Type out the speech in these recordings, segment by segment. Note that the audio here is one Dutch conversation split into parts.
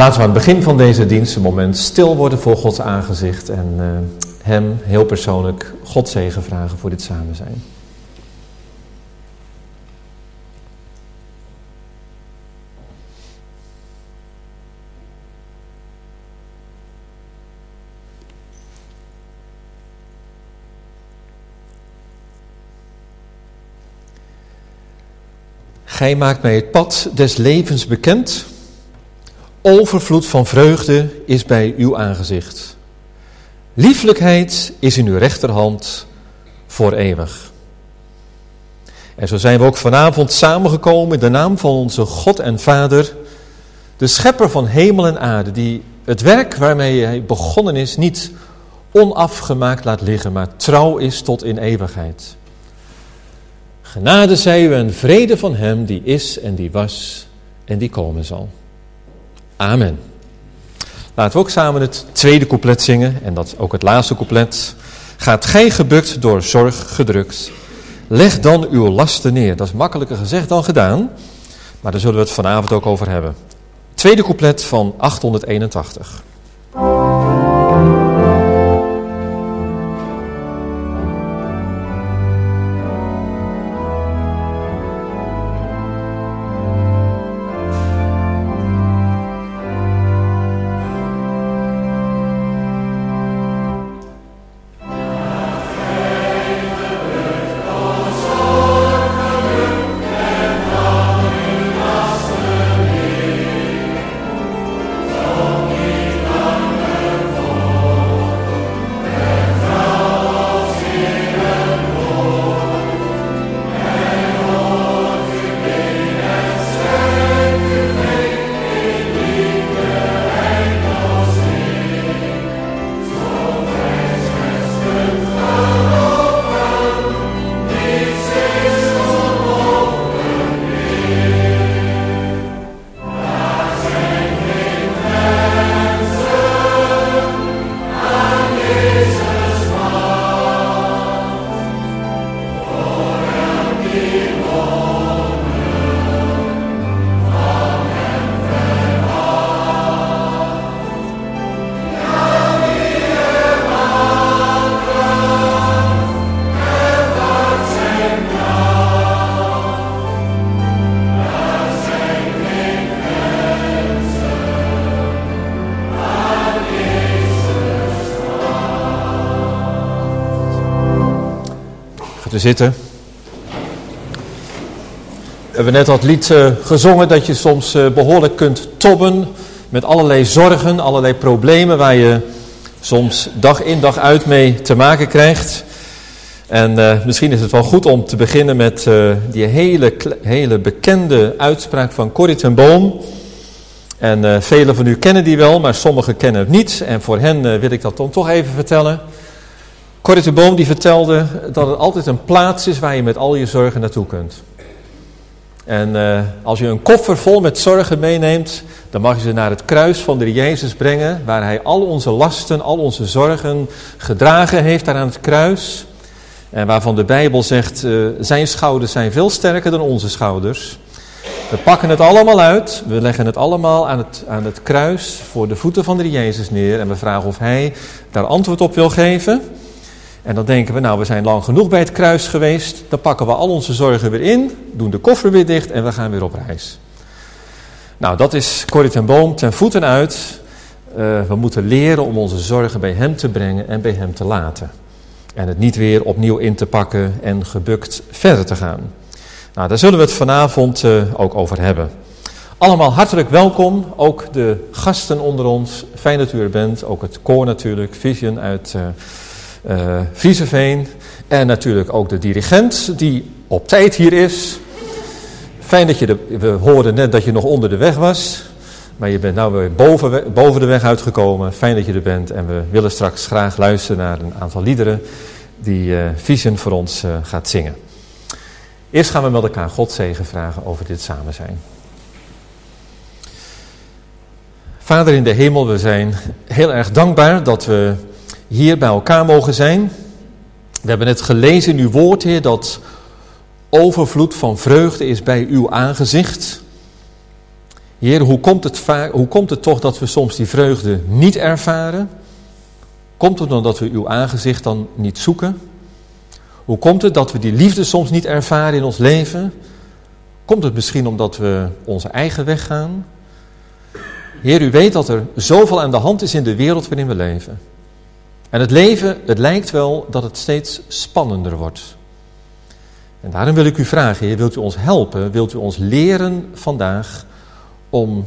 Laten we aan het begin van deze dienst een moment stil worden voor Gods aangezicht en hem heel persoonlijk Gods zegen vragen voor dit samen zijn. Gij maakt mij het pad des levens bekend. Overvloed van vreugde is bij uw aangezicht. Lieflijkheid is in uw rechterhand voor eeuwig. En zo zijn we ook vanavond samengekomen in de naam van onze God en Vader, de schepper van hemel en aarde, die het werk waarmee hij begonnen is niet onafgemaakt laat liggen, maar trouw is tot in eeuwigheid. Genade zij u en vrede van hem die is en die was en die komen zal. Amen. Laten we ook samen het tweede couplet zingen en dat ook het laatste couplet. Gaat gij gebukt door zorg gedrukt, leg dan uw lasten neer. Dat is makkelijker gezegd dan gedaan, maar daar zullen we het vanavond ook over hebben. Tweede couplet van 881. Zitten. We hebben net dat lied gezongen dat je soms behoorlijk kunt tobben met allerlei zorgen, allerlei problemen waar je soms dag in dag uit mee te maken krijgt. En misschien is het wel goed om te beginnen met die hele bekende uitspraak van Corrie ten Boom. En velen van u kennen die wel, maar sommigen kennen het niet. En voor hen wil ik dat dan toch even vertellen. Corrie ten Boom die vertelde dat het altijd een plaats is waar je met al je zorgen naartoe kunt. En als je een koffer vol met zorgen meeneemt, dan mag je ze naar het kruis van de Jezus brengen, waar hij al onze lasten, al onze zorgen gedragen heeft daar aan het kruis. En waarvan de Bijbel zegt, zijn schouders zijn veel sterker dan onze schouders. We pakken het allemaal uit, we leggen het allemaal aan het kruis voor de voeten van de Jezus neer en we vragen of hij daar antwoord op wil geven. En dan denken we, nou we zijn lang genoeg bij het kruis geweest, dan pakken we al onze zorgen weer in, doen de koffer weer dicht en we gaan weer op reis. Nou, dat is Corrie ten Boom ten voeten uit. We moeten leren om onze zorgen bij hem te brengen en bij hem te laten. En het niet weer opnieuw in te pakken en gebukt verder te gaan. Nou, daar zullen we het vanavond ook over hebben. Allemaal hartelijk welkom, ook de gasten onder ons. Fijn dat u er bent, ook het koor natuurlijk, Vision uit Viezeveen. En natuurlijk ook de dirigent die op tijd hier is. Fijn dat we hoorden net dat je nog onder de weg was. Maar je bent nou weer boven de weg uitgekomen. Fijn dat je er bent. En we willen straks graag luisteren naar een aantal liederen die Vision voor ons gaat zingen. Eerst gaan we met elkaar Gods zegen vragen over dit samen zijn. Vader in de hemel, we zijn heel erg dankbaar dat we hier bij elkaar mogen zijn. We hebben net gelezen in uw woord, Heer, dat overvloed van vreugde is bij uw aangezicht. Heer, hoe komt het toch dat we soms die vreugde niet ervaren? Komt het omdat we uw aangezicht dan niet zoeken? Hoe komt het dat we die liefde soms niet ervaren in ons leven? Komt het misschien omdat we onze eigen weg gaan? Heer, u weet dat er zoveel aan de hand is in de wereld waarin we leven. En het leven, het lijkt wel dat het steeds spannender wordt. En daarom wil ik u vragen, Heer, wilt u ons helpen? Wilt u ons leren vandaag om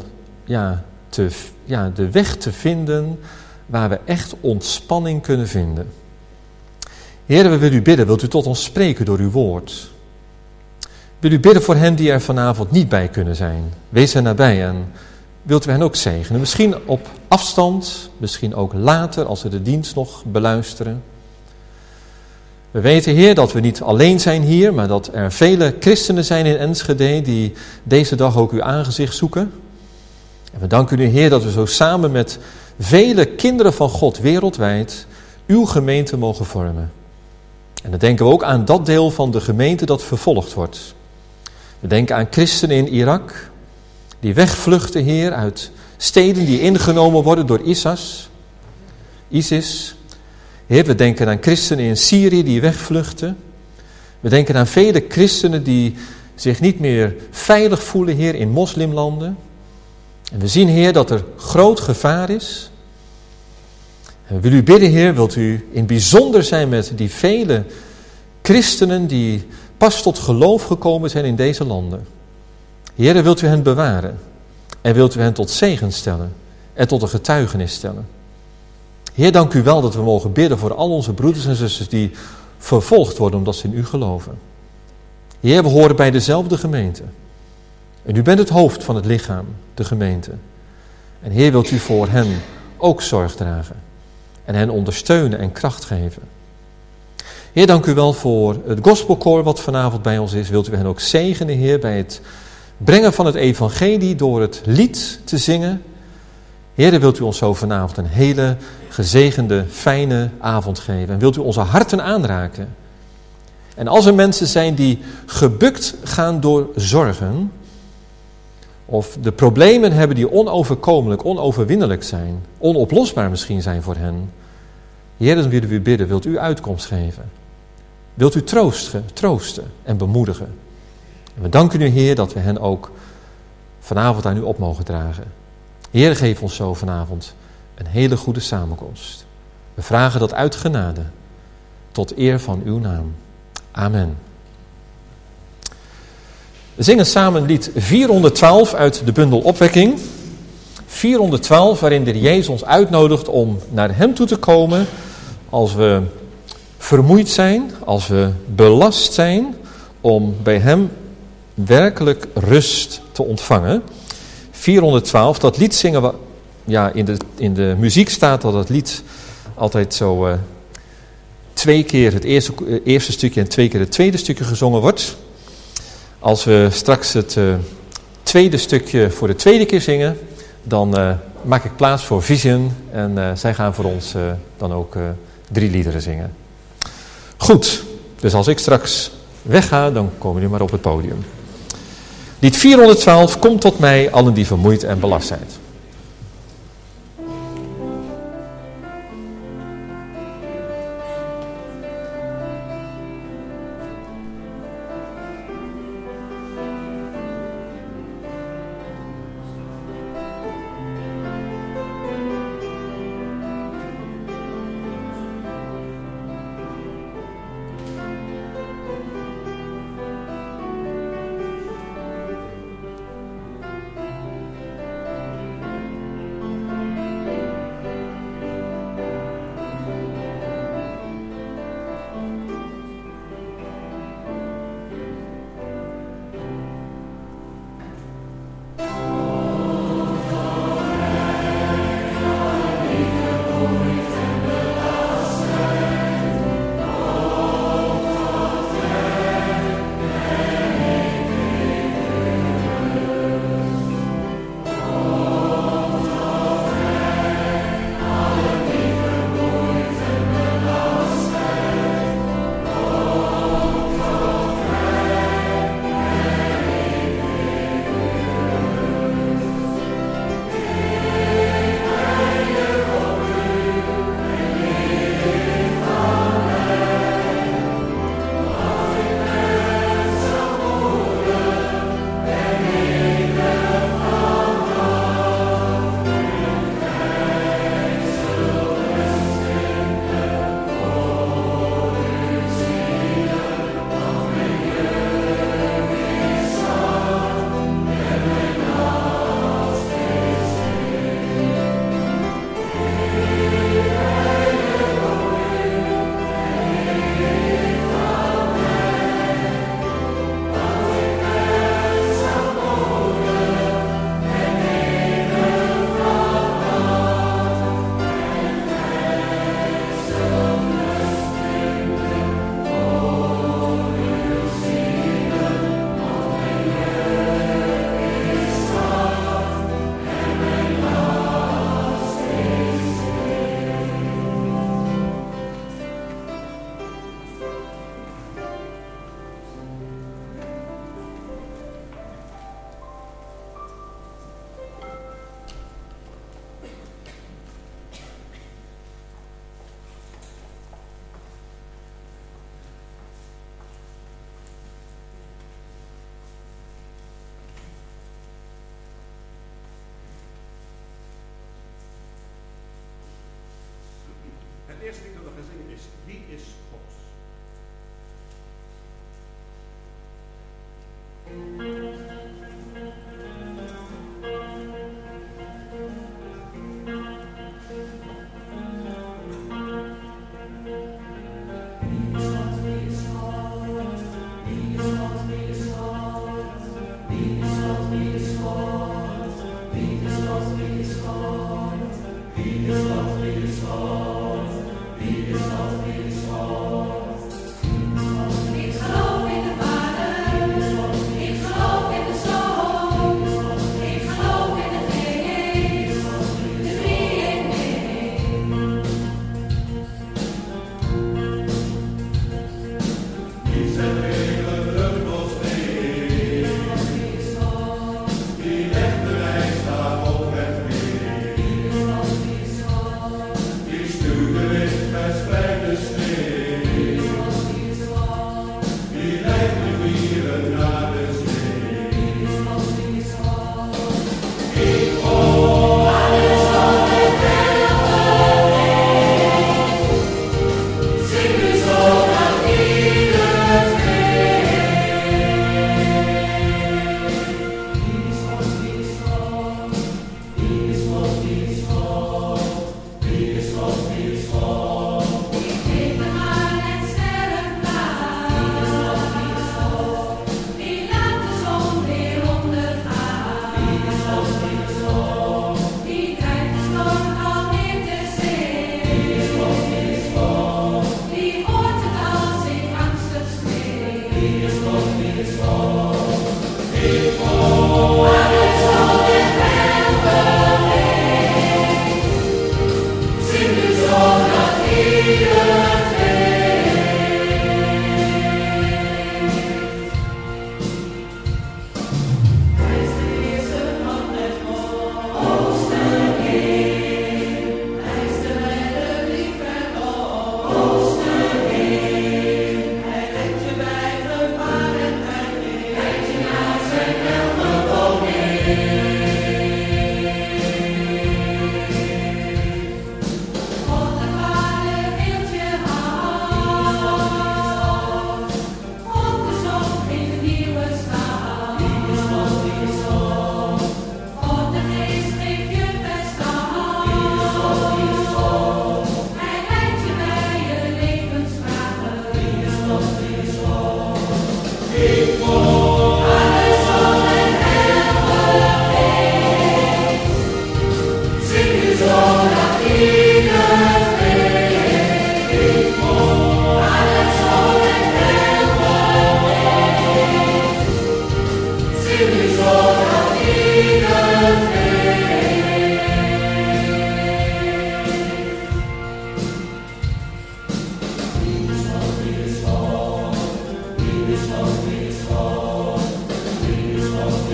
de weg te vinden waar we echt ontspanning kunnen vinden? Heer, we willen u bidden, wilt u tot ons spreken door uw woord? Wil u bidden voor hen die er vanavond niet bij kunnen zijn? Wees er nabij en wilt u hen ook zegenen? Misschien op afstand, misschien ook later als we de dienst nog beluisteren. We weten, Heer, dat we niet alleen zijn hier, maar dat er vele christenen zijn in Enschede die deze dag ook uw aangezicht zoeken. En we danken u, Heer, dat we zo samen met vele kinderen van God wereldwijd uw gemeente mogen vormen. En dan denken we ook aan dat deel van de gemeente dat vervolgd wordt. We denken aan christenen in Irak, die wegvluchten, Heer, uit steden die ingenomen worden door ISIS. Heer, we denken aan christenen in Syrië die wegvluchten. We denken aan vele christenen die zich niet meer veilig voelen, Heer, in moslimlanden. En we zien, Heer, dat er groot gevaar is. En we willen u bidden, Heer, wilt u in bijzonder zijn met die vele christenen die pas tot geloof gekomen zijn in deze landen. Heer, wilt u hen bewaren en wilt u hen tot zegen stellen en tot een getuigenis stellen. Heer, dank u wel dat we mogen bidden voor al onze broeders en zusters die vervolgd worden omdat ze in u geloven. Heer, we horen bij dezelfde gemeente. En u bent het hoofd van het lichaam, de gemeente. En Heer, wilt u voor hen ook zorg dragen. En hen ondersteunen en kracht geven. Heer, dank u wel voor het gospelkoor wat vanavond bij ons is. Wilt u hen ook zegenen, Heer, bij het brengen van het evangelie door het lied te zingen. Heer, wilt u ons zo vanavond een hele gezegende, fijne avond geven. En wilt u onze harten aanraken. En als er mensen zijn die gebukt gaan door zorgen, of de problemen hebben die onoverkomelijk, onoverwinnelijk zijn, onoplosbaar misschien zijn voor hen. Heer, dan willen we u bidden, wilt u uitkomst geven? Wilt u troosten en bemoedigen? En we danken u, Heer, dat we hen ook vanavond aan u op mogen dragen. Heer, geef ons zo vanavond een hele goede samenkomst. We vragen dat uit genade, tot eer van uw naam. Amen. We zingen samen lied 412 uit de bundel Opwekking. 412, waarin de Jezus ons uitnodigt om naar hem toe te komen als we vermoeid zijn, als we belast zijn, om bij hem werkelijk rust te ontvangen. 412, dat lied zingen we, ja, in de muziek staat dat lied altijd zo 2 keer het eerste stukje en 2 keer het tweede stukje gezongen wordt. Als we straks het tweede stukje voor de tweede keer zingen, dan maak ik plaats voor Vision en zij gaan voor ons dan ook 3 liederen zingen. Goed, dus als ik straks wegga, dan komen jullie maar op het podium. Lied 412, kom tot mij, allen die vermoeid en belast zijn. het eerste ding dat we gaan zingen is, wie is God?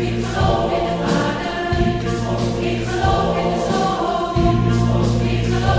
Ik geloof in de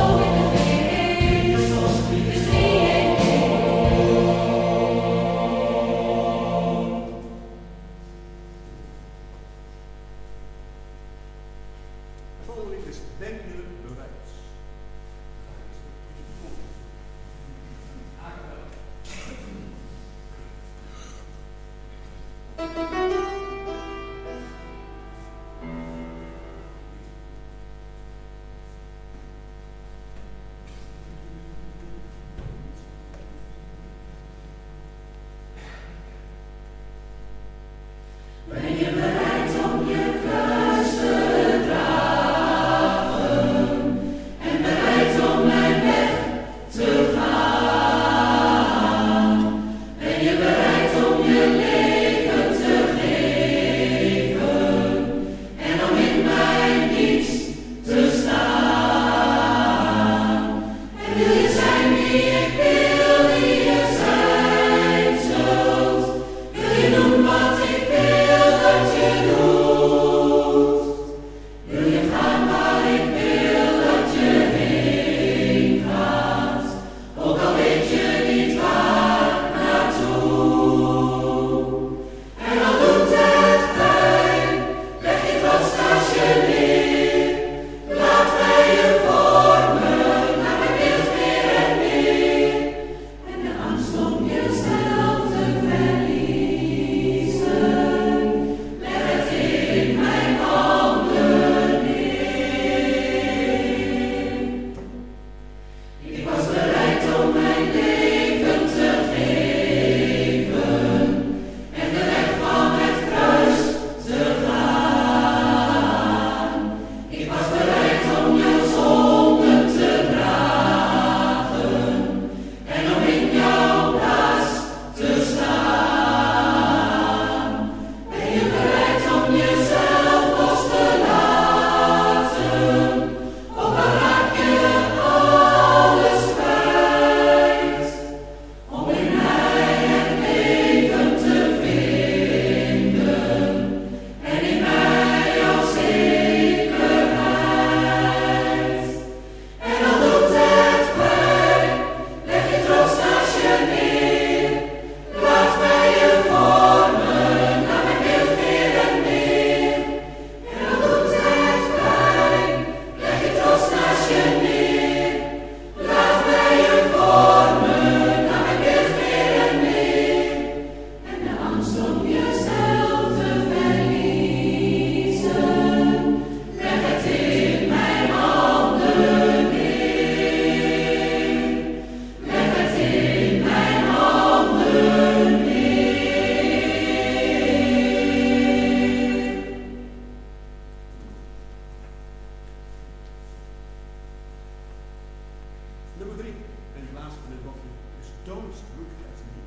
ask me what is don't look at me.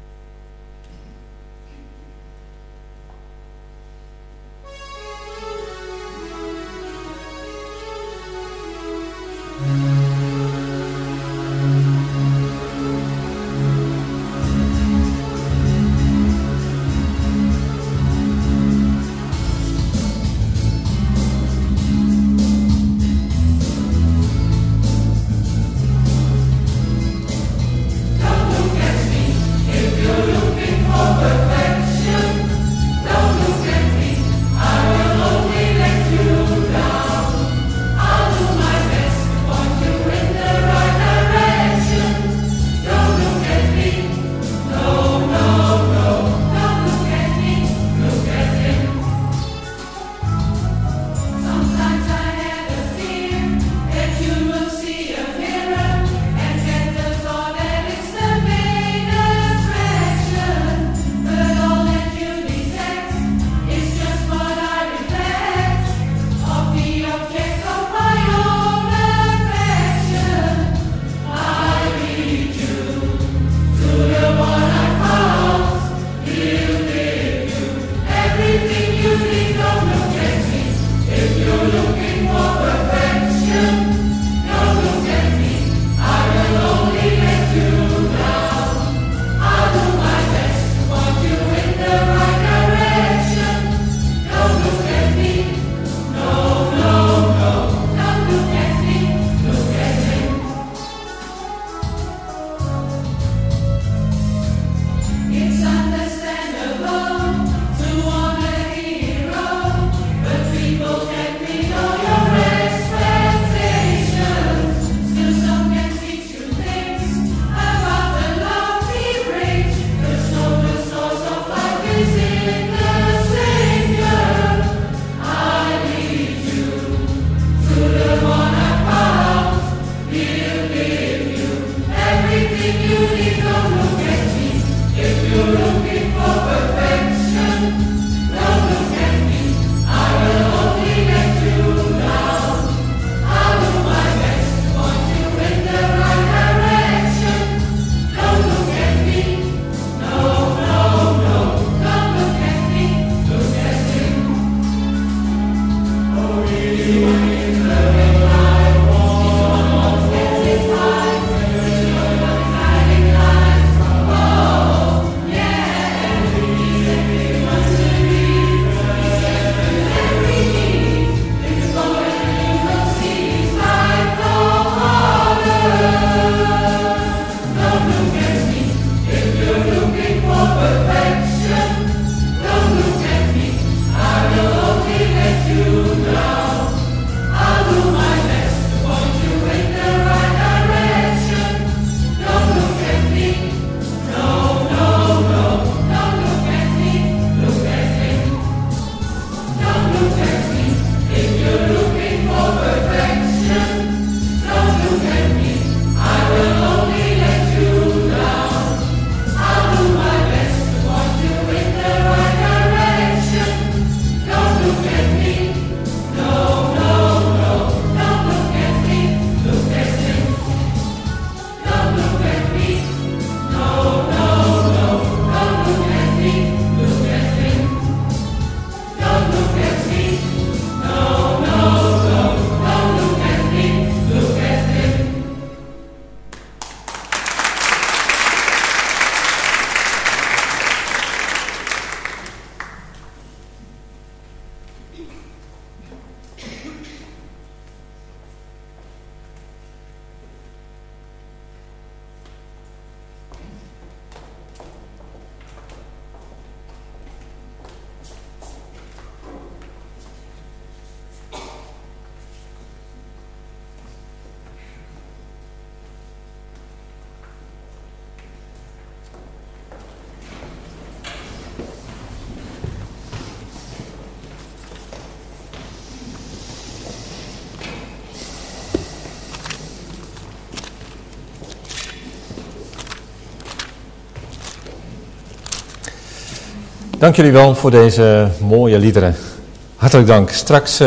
Dank jullie wel voor deze mooie liederen. Hartelijk dank. Straks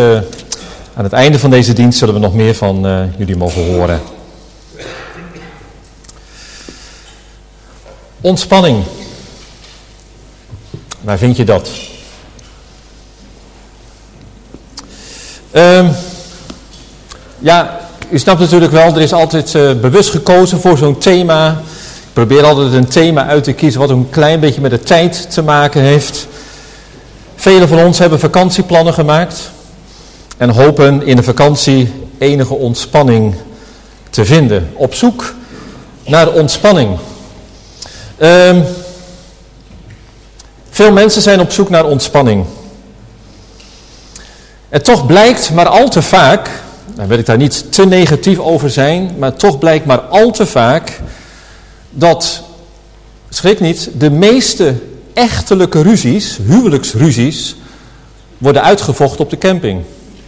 aan het einde van deze dienst zullen we nog meer van jullie mogen horen. Ontspanning. Waar vind je dat? U snapt natuurlijk wel, er is altijd bewust gekozen voor zo'n thema. Ik probeer altijd een thema uit te kiezen wat een klein beetje met de tijd te maken heeft. Velen van ons hebben vakantieplannen gemaakt en hopen in de vakantie enige ontspanning te vinden. Op zoek naar ontspanning. Veel mensen zijn op zoek naar ontspanning. En toch blijkt maar al te vaak, daar wil ik daar niet te negatief over zijn, maar toch blijkt maar al te vaak dat, schrik niet, de meeste echtelijke ruzies, huwelijksruzies, worden uitgevochten op de camping.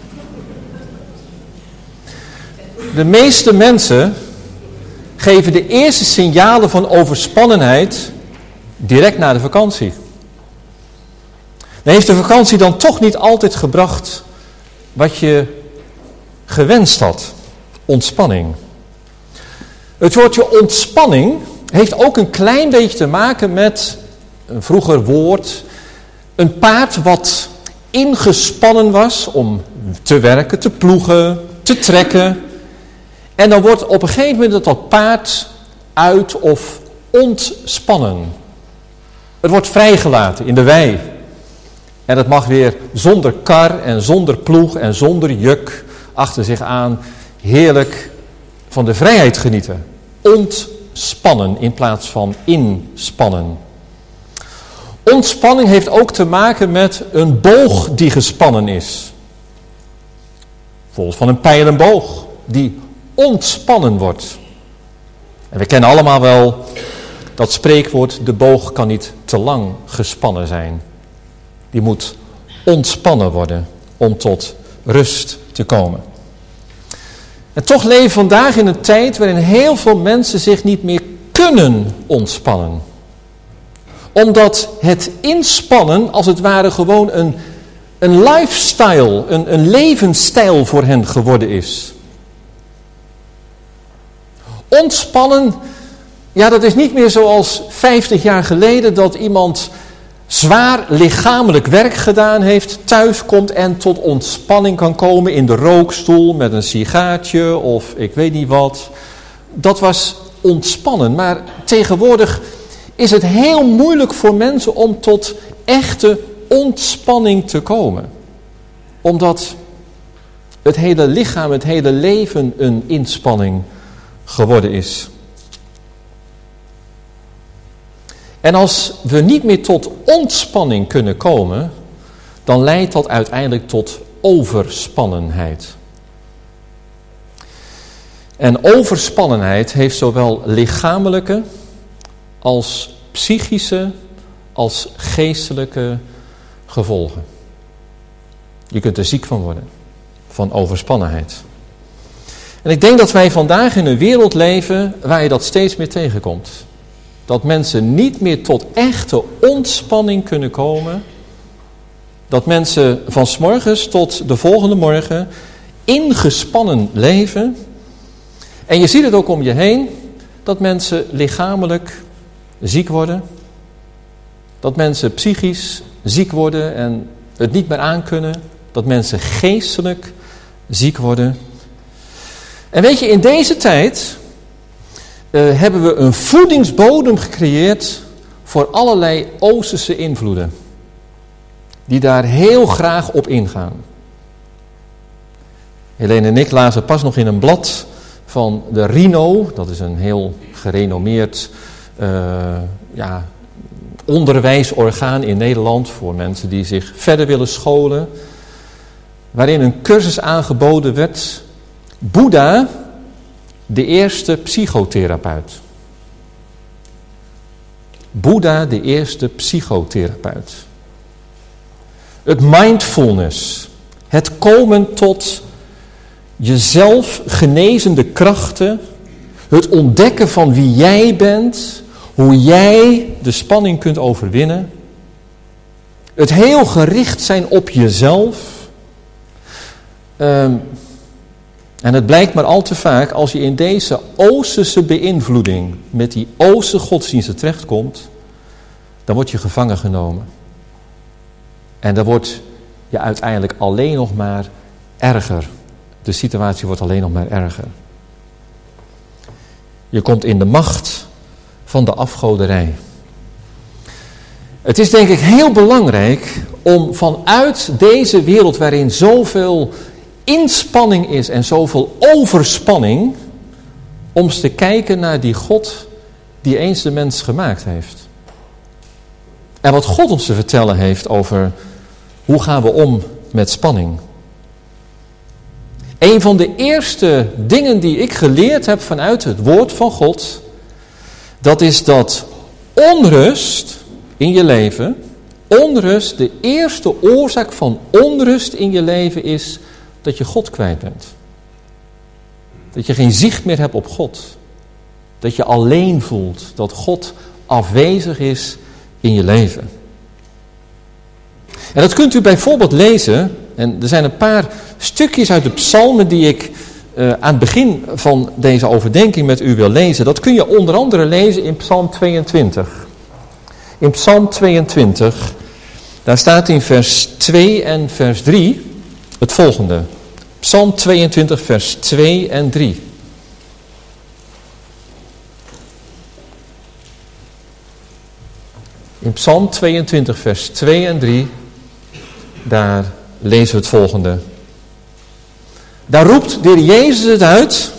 De meeste mensen geven de eerste signalen van overspannenheid direct na de vakantie. Dan heeft de vakantie dan toch niet altijd gebracht wat je gewenst had. Ontspanning. Het woordje ontspanning heeft ook een klein beetje te maken met een vroeger woord. Een paard wat ingespannen was om te werken, te ploegen, te trekken. En dan wordt op een gegeven moment dat paard uit of ontspannen. Het wordt vrijgelaten in de wei. En het mag weer zonder kar en zonder ploeg en zonder juk achter zich aan heerlijk van de vrijheid genieten. Ontspannen in plaats van inspannen. Ontspanning heeft ook te maken met een boog die gespannen is. Bijvoorbeeld van een pijlenboog die ontspannen wordt. En we kennen allemaal wel dat spreekwoord, de boog kan niet te lang gespannen zijn. Die moet ontspannen worden om tot rust te komen. En toch leven we vandaag in een tijd waarin heel veel mensen zich niet meer kunnen ontspannen. Omdat het inspannen als het ware gewoon een lifestyle, een levensstijl voor hen geworden is. Ontspannen, ja, dat is niet meer zoals 50 jaar geleden dat iemand zwaar lichamelijk werk gedaan heeft, thuis komt en tot ontspanning kan komen in de rookstoel met een sigaartje of ik weet niet wat. Dat was ontspannen, maar tegenwoordig is het heel moeilijk voor mensen om tot echte ontspanning te komen. Omdat het hele lichaam, het hele leven een inspanning geworden is. En als we niet meer tot ontspanning kunnen komen, dan leidt dat uiteindelijk tot overspannenheid. En overspannenheid heeft zowel lichamelijke als psychische als geestelijke gevolgen. Je kunt er ziek van worden, van overspannenheid. En ik denk dat wij vandaag in een wereld leven waar je dat steeds meer tegenkomt. Dat mensen niet meer tot echte ontspanning kunnen komen. Dat mensen van 's morgens tot de volgende morgen ingespannen leven. En je ziet het ook om je heen, dat mensen lichamelijk ziek worden. Dat mensen psychisch ziek worden en het niet meer aankunnen. Dat mensen geestelijk ziek worden. En weet je, in deze tijd hebben we een voedingsbodem gecreëerd voor allerlei Oosterse invloeden. Die daar heel graag op ingaan. Helene en ik lazen pas nog in een blad van de RINO. Dat is een heel gerenommeerd onderwijsorgaan in Nederland voor mensen die zich verder willen scholen. Waarin een cursus aangeboden werd. Boeddha, de eerste psychotherapeut. Boeddha, de eerste psychotherapeut. Het mindfulness. Het komen tot jezelf genezende krachten. Het ontdekken van wie jij bent. Hoe jij de spanning kunt overwinnen. Het heel gericht zijn op jezelf. En het blijkt maar al te vaak, als je in deze Oosterse beïnvloeding met die Oosterse godsdiensten terechtkomt, dan word je gevangen genomen. En dan wordt je uiteindelijk alleen nog maar erger. De situatie wordt alleen nog maar erger. Je komt in de macht van de afgoderij. Het is denk ik heel belangrijk om vanuit deze wereld waarin zoveel inspanning is en zoveel overspanning, om eens te kijken naar die God die eens de mens gemaakt heeft. En wat God ons te vertellen heeft over hoe gaan we om met spanning. Een van de eerste dingen die ik geleerd heb vanuit het woord van God, dat is dat onrust in je leven, onrust, de eerste oorzaak van onrust in je leven is dat je God kwijt bent. Dat je geen zicht meer hebt op God. Dat je alleen voelt, dat God afwezig is in je leven. En dat kunt u bijvoorbeeld lezen, en er zijn een paar stukjes uit de psalmen die ik aan het begin van deze overdenking met u wil lezen. Dat kun je onder andere lezen in Psalm 22. In Psalm 22, daar staat in vers 2 en vers 3 het volgende. Psalm 22, vers 2 en 3. In Psalm 22, vers 2 en 3, daar lezen we het volgende. Daar roept de Heer Jezus het uit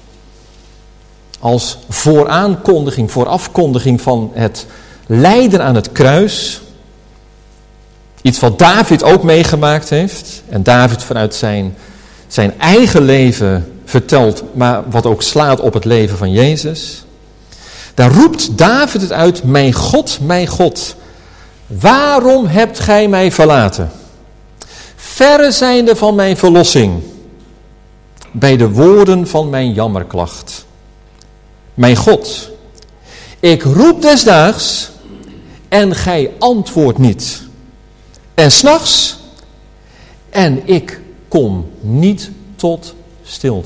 als voorafkondiging van het lijden aan het kruis. Iets wat David ook meegemaakt heeft. En David vanuit zijn eigen leven vertelt, maar wat ook slaat op het leven van Jezus. Daar roept David het uit: mijn God, waarom hebt gij mij verlaten? Verre zijnde van mijn verlossing, bij de woorden van mijn jammerklacht. Mijn God, ik roep desdaags en gij antwoordt niet. En 's nachts en ik kom niet tot stilte.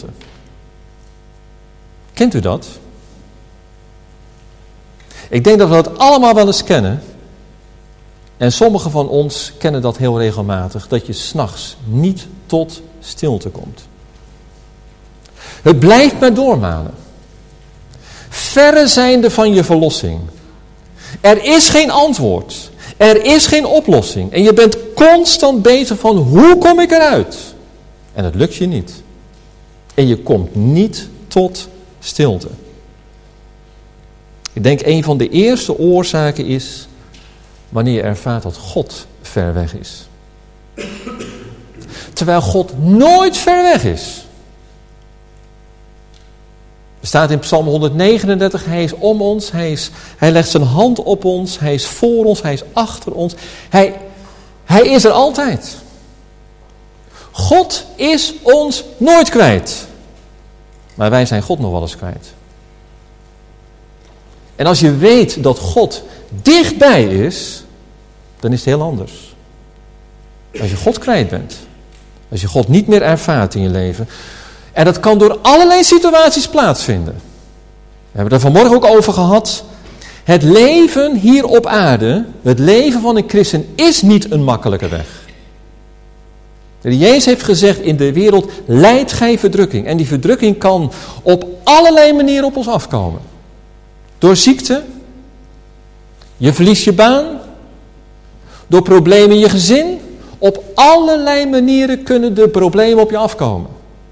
Kent u dat? Ik denk dat we dat allemaal wel eens kennen. En sommigen van ons kennen dat heel regelmatig. Dat je 's nachts niet tot stilte komt. Het blijft maar doormalen. Verre zijnde van je verlossing. Er is geen antwoord. Er is geen oplossing. En je bent constant bezig van: hoe kom ik eruit? En het lukt je niet. En je komt niet tot stilte. Ik denk een van de eerste oorzaken is wanneer je ervaart dat God ver weg is. Terwijl God nooit ver weg is. Er staat in Psalm 139, hij is om ons, hij legt zijn hand op ons, hij is voor ons, hij is achter ons. Hij is er altijd. God is ons nooit kwijt. Maar wij zijn God nog wel eens kwijt. En als je weet dat God dichtbij is, dan is het heel anders. Als je God kwijt bent. Als je God niet meer ervaart in je leven. En dat kan door allerlei situaties plaatsvinden. We hebben er vanmorgen ook over gehad. Het leven hier op aarde, het leven van een christen, is niet een makkelijke weg. De Jezus heeft gezegd: in de wereld lijdt gij verdrukking. En die verdrukking kan op allerlei manieren op ons afkomen. Door ziekte. Je verliest je baan. Door problemen in je gezin. Op allerlei manieren kunnen de problemen op je afkomen.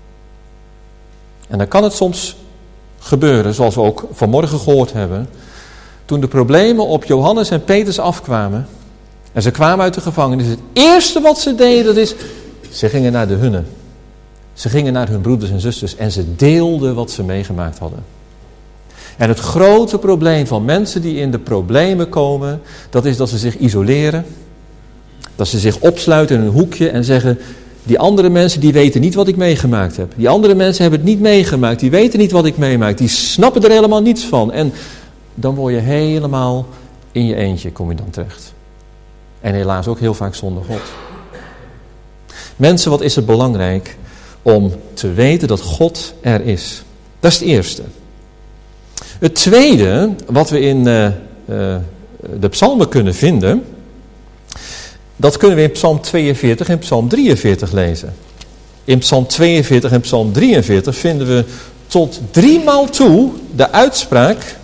En dan kan het soms gebeuren, zoals we ook vanmorgen gehoord hebben. Toen de problemen op Johannes en Petrus afkwamen. En ze kwamen uit de gevangenis. Het eerste wat ze deden, dat is: ze gingen naar de hunnen. Ze gingen naar hun broeders en zusters. En ze deelden wat ze meegemaakt hadden. En het grote probleem van mensen die in de problemen komen, dat is dat ze zich isoleren. Dat ze zich opsluiten in een hoekje en zeggen: die andere mensen die weten niet wat ik meegemaakt heb. Die andere mensen hebben het niet meegemaakt. Die weten niet wat ik meemaak. Die snappen er helemaal niets van. En dan word je helemaal in je eentje, kom je dan terecht. En helaas ook heel vaak zonder God. Mensen, wat is het belangrijk om te weten dat God er is. Dat is het eerste. Het tweede, wat we in de psalmen kunnen vinden, dat kunnen we in Psalm 42 en Psalm 43 lezen. In Psalm 42 en Psalm 43 vinden we tot 3 maal toe de uitspraak: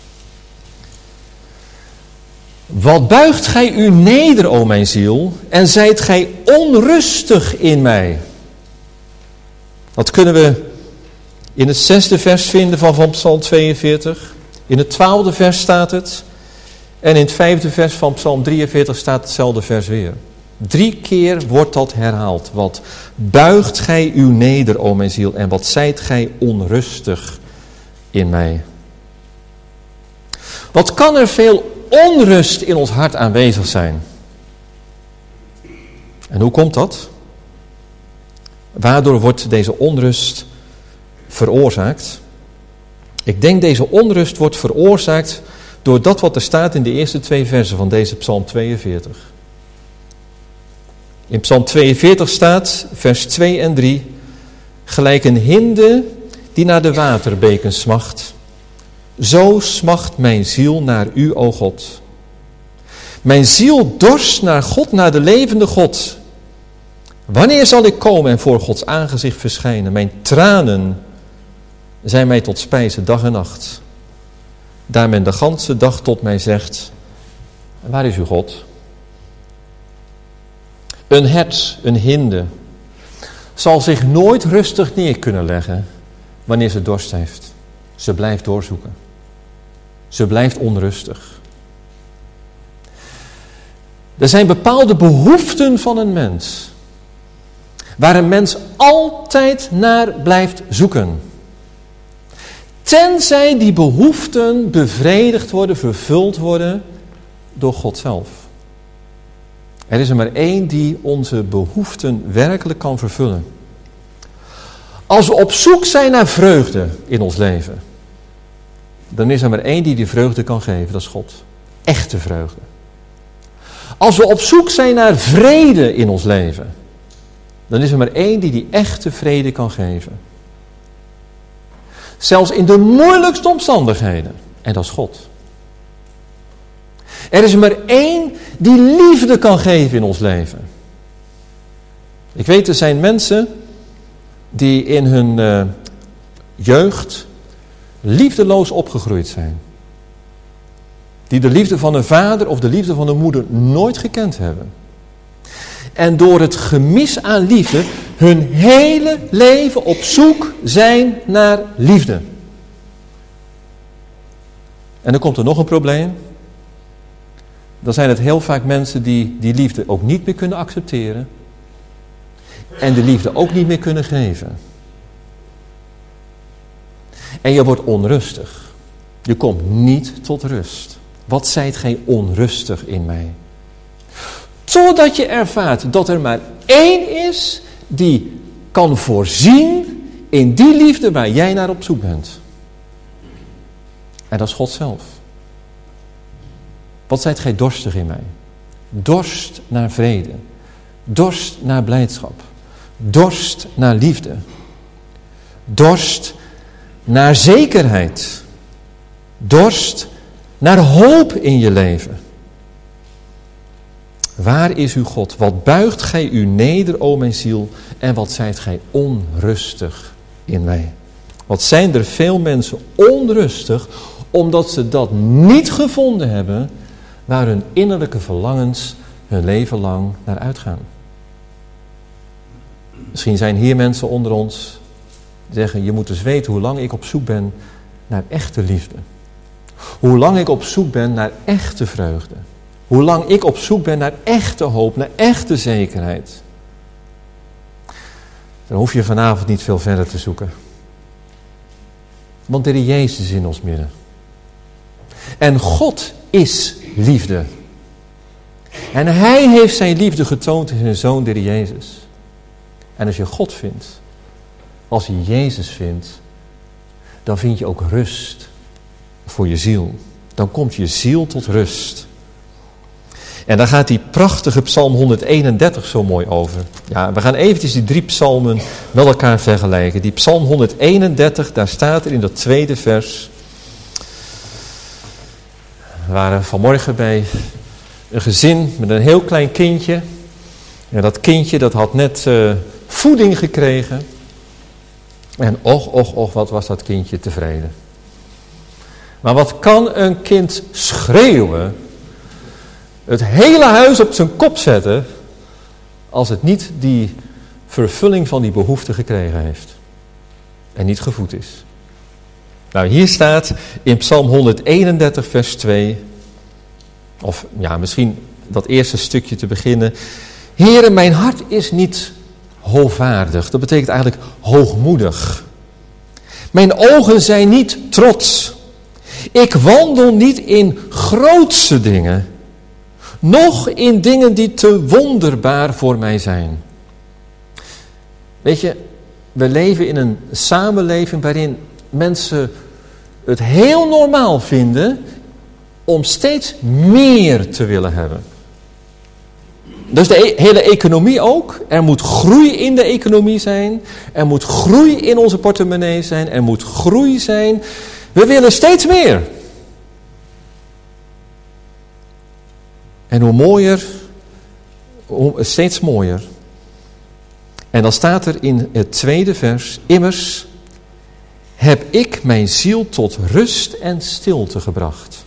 wat buigt gij u neder, o mijn ziel, en zijt gij onrustig in mij. Dat kunnen we in het 6e vers vinden van Psalm 42. In het 12e vers staat het. En in het 5e vers van Psalm 43 staat hetzelfde vers weer. 3 keer wordt dat herhaald. Wat buigt gij u neder, o mijn ziel, en wat zijt gij onrustig in mij. Wat kan er veel onrust in ons hart aanwezig zijn? En hoe komt dat? Waardoor wordt deze onrust veroorzaakt? Ik denk deze onrust wordt veroorzaakt door dat wat er staat in de eerste 2 versen van deze Psalm 42. In Psalm 42 staat, vers 2 en 3, gelijk een hinde die naar de waterbeken smacht. Zo smacht mijn ziel naar u, o God. Mijn ziel dorst naar God, naar de levende God. Wanneer zal ik komen en voor Gods aangezicht verschijnen? Mijn tranen zijn mij tot spijze dag en nacht. Daar men de ganse dag tot mij zegt: waar is uw God? Een hert, een hinde, zal zich nooit rustig neer kunnen leggen wanneer ze dorst heeft. Ze blijft doorzoeken. Ze blijft onrustig. Er zijn bepaalde behoeften van een mens, waar een mens altijd naar blijft zoeken. Tenzij die behoeften bevredigd worden, vervuld worden door God zelf. Er is er maar één die onze behoeften werkelijk kan vervullen. Als we op zoek zijn naar vreugde in ons leven, dan is er maar één die vreugde kan geven, dat is God. Echte vreugde. Als we op zoek zijn naar vrede in ons leven, dan is er maar één die echte vrede kan geven. Zelfs in de moeilijkste omstandigheden. En dat is God. Er is er maar één die liefde kan geven in ons leven. Ik weet, er zijn mensen die in hun jeugd liefdeloos opgegroeid zijn. Die de liefde van een vader of de liefde van een moeder nooit gekend hebben. En door het gemis aan liefde hun hele leven op zoek zijn naar liefde. En dan komt er nog een probleem. Dan zijn het heel vaak mensen die die liefde ook niet meer kunnen accepteren. En de liefde ook niet meer kunnen geven. En je wordt onrustig. Je komt niet tot rust. Wat zijt gij onrustig in mij? Totdat je ervaart dat er maar één is die kan voorzien in die liefde waar jij naar op zoek bent. En dat is God zelf. Wat zijt gij dorstig in mij? Dorst naar vrede. Dorst naar blijdschap. Dorst naar liefde. Dorst naar zekerheid. Dorst naar hoop in je leven. Waar is uw God? Wat buigt gij u neder, o mijn ziel, en wat zijt gij onrustig in mij? Wat zijn er veel mensen onrustig, omdat ze dat niet gevonden hebben, waar hun innerlijke verlangens hun leven lang naar uitgaan. Misschien zijn hier mensen onder ons die zeggen: je moet dus weten hoe lang ik op zoek ben naar echte liefde. Hoe lang ik op zoek ben naar echte vreugde. Hoe lang ik op zoek ben naar echte hoop, naar echte zekerheid. Dan hoef je vanavond niet veel verder te zoeken. Want er is Jezus in ons midden. En God is liefde. En Hij heeft zijn liefde getoond in zijn Zoon, de Jezus. En als je God vindt, als je Jezus vindt, dan vind je ook rust voor je ziel. Dan komt je ziel tot rust. En daar gaat die prachtige Psalm 131 zo mooi over. Ja, we gaan eventjes die 3 psalmen met elkaar vergelijken. Die Psalm 131, daar staat er in dat 2e vers. We waren vanmorgen bij een gezin met een heel klein kindje. En dat kindje dat had net voeding gekregen. En och, wat was dat kindje tevreden. Maar wat kan een kind schreeuwen, het hele huis op zijn kop zetten, als het niet die vervulling van die behoefte gekregen heeft. En niet gevoed is. Nou, hier staat in Psalm 131 vers 2, of ja, misschien dat eerste stukje te beginnen. Heere, mijn hart is niet hoogvaardig. Dat betekent eigenlijk hoogmoedig. Mijn ogen zijn niet trots. Ik wandel niet in grootse dingen. Noch in dingen die te wonderbaar voor mij zijn. Weet je, we leven in een samenleving waarin mensen het heel normaal vinden om steeds meer te willen hebben. Dus de hele economie ook. Er moet groei in de economie zijn. Er moet groei in onze portemonnee zijn. Er moet groei zijn. We willen steeds meer. En hoe mooier, steeds mooier. En dan staat er in het 2e vers, immers heb ik mijn ziel tot rust en stilte gebracht.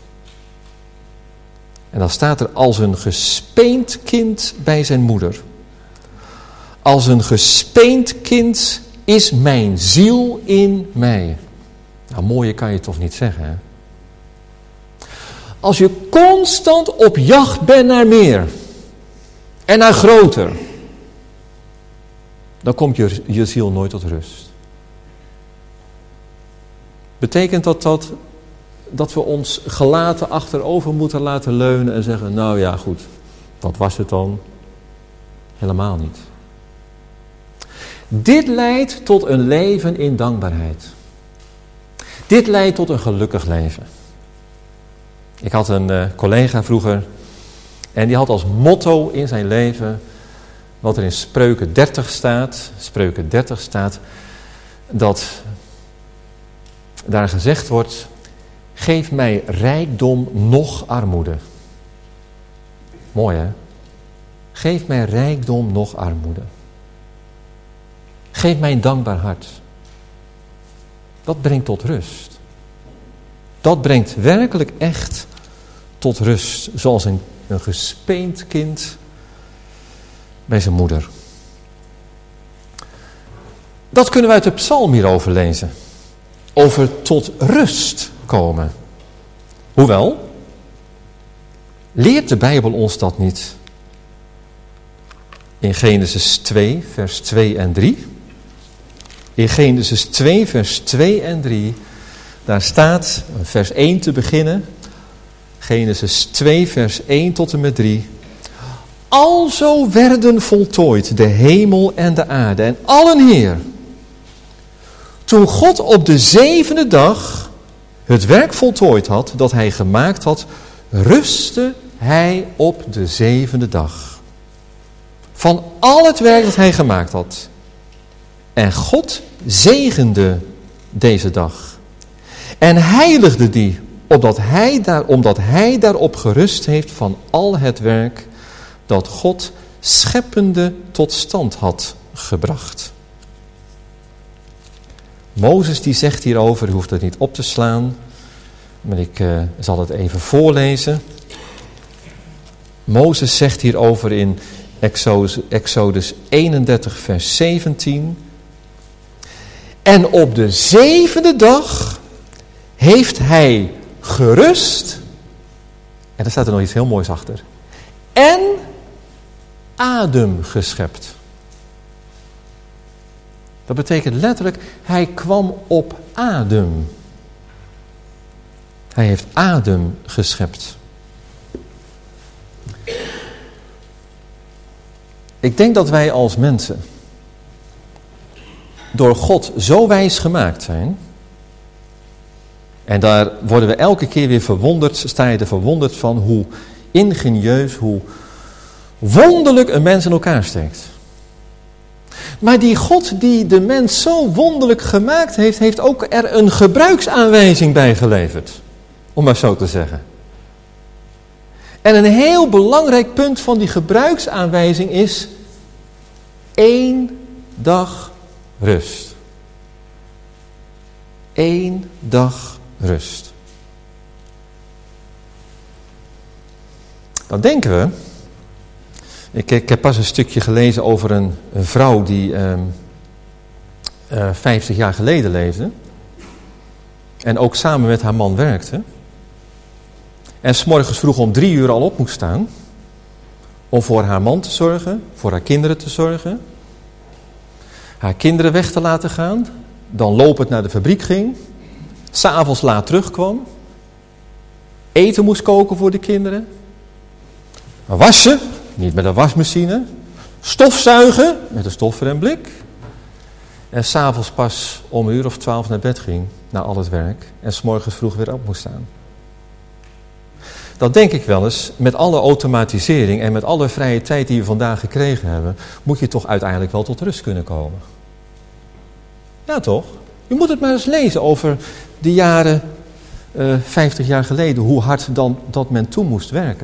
En dan staat er als een gespeend kind bij zijn moeder. Als een gespeend kind is mijn ziel in mij. Nou, mooier kan je toch niet zeggen, hè? Als je constant op jacht bent naar meer en naar groter, dan komt je ziel nooit tot rust. Betekent dat we ons gelaten achterover moeten laten leunen en zeggen, nou ja goed, wat was het dan? Helemaal niet. Dit leidt tot een leven in dankbaarheid. Dit leidt tot een gelukkig leven. Ik had een collega vroeger en die had als motto in zijn leven wat er in Spreuken 30 staat, dat daar gezegd wordt, geef mij rijkdom noch armoede. Mooi hè? Geef mij rijkdom noch armoede. Geef mij een dankbaar hart. Dat brengt tot rust. Dat brengt werkelijk echt tot rust. Zoals een gespeend kind bij zijn moeder. Dat kunnen we uit de psalm hierover lezen. Over tot rust komen. Hoewel, leert de Bijbel ons dat niet? In Genesis 2, vers 2 en 3. In Genesis 2, vers 2 en 3, daar staat, vers 1 te beginnen. Genesis 2, vers 1 tot en met 3. Alzo werden voltooid de hemel en de aarde en allen Heer. Toen God op de 7e dag het werk voltooid had dat hij gemaakt had, rustte hij op de 7e dag. Van al het werk dat hij gemaakt had. En God zegende deze dag. En heiligde die, omdat hij daarop gerust heeft van al het werk dat God scheppende tot stand had gebracht. Mozes die zegt hierover, u hoeft het niet op te slaan, maar ik zal het even voorlezen. Mozes zegt hierover in Exodus 31 vers 17. En op de 7e dag heeft hij gerust, en daar staat er nog iets heel moois achter, en adem geschept. Dat betekent letterlijk, hij kwam op adem. Hij heeft adem geschept. Ik denk dat wij als mensen door God zo wijs gemaakt zijn. En daar worden we elke keer weer verwonderd, sta je er verwonderd van hoe ingenieus, hoe wonderlijk een mens in elkaar steekt. Maar die God die de mens zo wonderlijk gemaakt heeft, heeft ook er een gebruiksaanwijzing bij geleverd. Om maar zo te zeggen. En een heel belangrijk punt van die gebruiksaanwijzing is 1 dag rust. 1 dag rust. Dan denken we, ik heb pas een stukje gelezen over een vrouw die 50 jaar geleden leefde. En ook samen met haar man werkte. En 's morgens vroeg om 3 uur al op moest staan. Om voor haar man te zorgen, voor haar kinderen te zorgen. Haar kinderen weg te laten gaan. Dan lopend naar de fabriek ging. 's Avonds laat terugkwam. Eten moest koken voor de kinderen. Wassen, niet met een wasmachine. Stofzuigen, met een stoffer en blik. En 's avonds pas om 1 uur of 12 naar bed ging, na al het werk. En 's morgens vroeg weer op moest staan. Dat denk ik wel eens, met alle automatisering en met alle vrije tijd die we vandaag gekregen hebben, moet je toch uiteindelijk wel tot rust kunnen komen. Ja toch? Je moet het maar eens lezen over de jaren 50 jaar geleden, hoe hard dan dat men toe moest werken.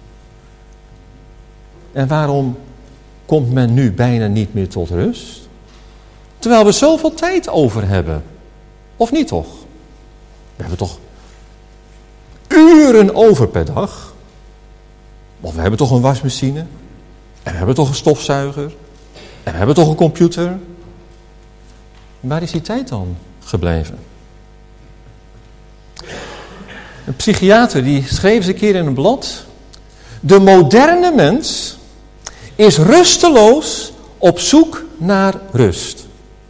En waarom komt men nu bijna niet meer tot rust? Terwijl we zoveel tijd over hebben. Of niet toch? We hebben toch uren over per dag. Want we hebben toch een wasmachine. En we hebben toch een stofzuiger. En we hebben toch een computer. Waar is die tijd dan gebleven? Een psychiater die schreef eens een keer in een blad. De moderne mens is rusteloos op zoek naar rust.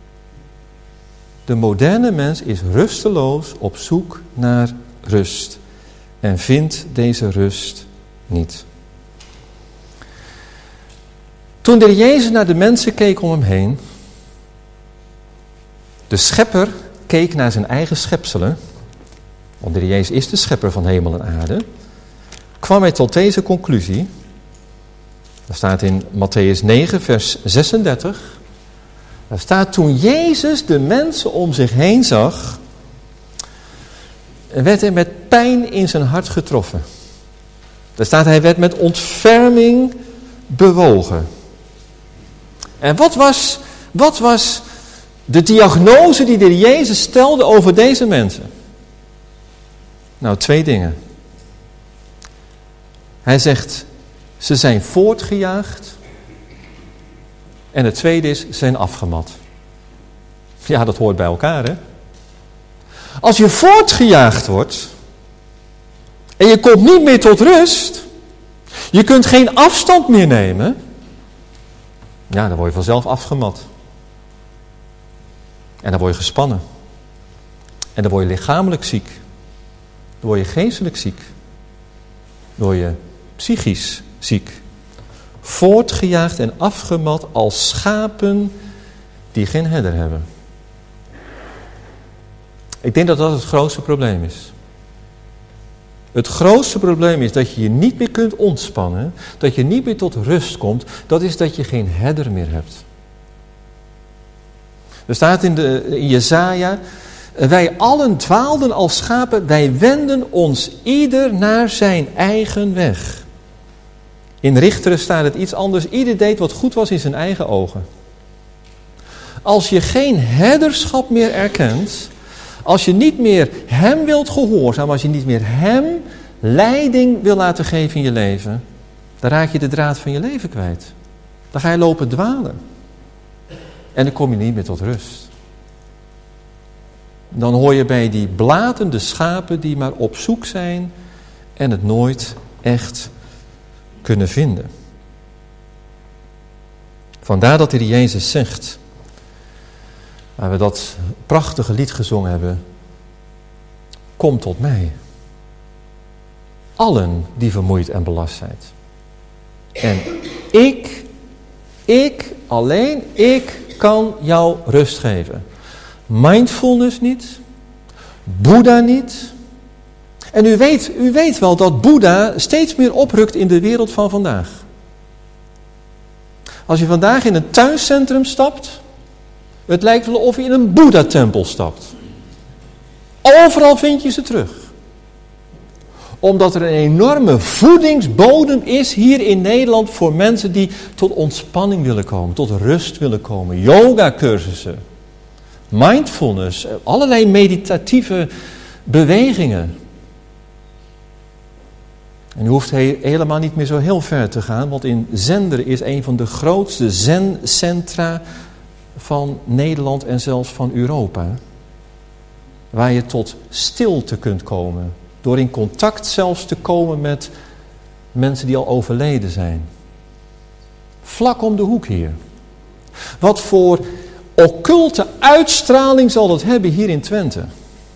De moderne mens is rusteloos op zoek naar rust. En vindt deze rust niet. Toen de Jezus naar de mensen keek om hem heen. De schepper keek naar zijn eigen schepselen. Want de Jezus is de schepper van hemel en aarde. Kwam hij tot deze conclusie. Dat staat in Mattheüs 9 vers 36. Daar staat, toen Jezus de mensen om zich heen zag, werd hij met pijn in zijn hart getroffen. Daar staat, hij werd met ontferming bewogen. En wat was de diagnose die de Jezus stelde over deze mensen? Nou, 2 dingen. Hij zegt, ze zijn voortgejaagd. En het tweede is, ze zijn afgemat. Ja, dat hoort bij elkaar, hè? Als je voortgejaagd wordt en je komt niet meer tot rust, je kunt geen afstand meer nemen, ja, dan word je vanzelf afgemat. En dan word je gespannen. En dan word je lichamelijk ziek. Dan word je geestelijk ziek. Dan word je psychisch ziek. Voortgejaagd en afgemat als schapen die geen herder hebben. Ik denk dat dat het grootste probleem is. Het grootste probleem is dat je je niet meer kunt ontspannen, dat je niet meer tot rust komt, dat is dat je geen herder meer hebt. Er staat in Jesaja, wij allen dwaalden als schapen, wij wenden ons ieder naar zijn eigen weg. In Richteren staat het iets anders, ieder deed wat goed was in zijn eigen ogen. Als je geen herderschap meer erkent, als je niet meer hem wilt gehoorzamen, als je niet meer hem leiding wil laten geven in je leven, dan raak je de draad van je leven kwijt. Dan ga je lopen dwalen. En dan kom je niet meer tot rust. Dan hoor je bij die blatende schapen die maar op zoek zijn en het nooit echt kunnen vinden. Vandaar dat de Jezus zegt, waar we dat prachtige lied gezongen hebben, kom tot mij. Allen die vermoeid en belast zijn. En alleen ik kan jou rust geven. Mindfulness niet, Boeddha niet, En u weet wel dat Boeddha steeds meer oprukt in de wereld van vandaag. Als je vandaag in een tuincentrum stapt, het lijkt wel of je in een Boeddha-tempel stapt. Overal vind je ze terug. Omdat er een enorme voedingsbodem is hier in Nederland voor mensen die tot ontspanning willen komen, tot rust willen komen. Yoga-cursussen, mindfulness, allerlei meditatieve bewegingen. En u hoeft helemaal niet meer zo heel ver te gaan, want in Zenderen is een van de grootste zencentra van Nederland en zelfs van Europa. Waar je tot stilte kunt komen. Door in contact zelfs te komen met mensen die al overleden zijn. Vlak om de hoek hier. Wat voor occulte uitstraling zal dat hebben hier in Twente?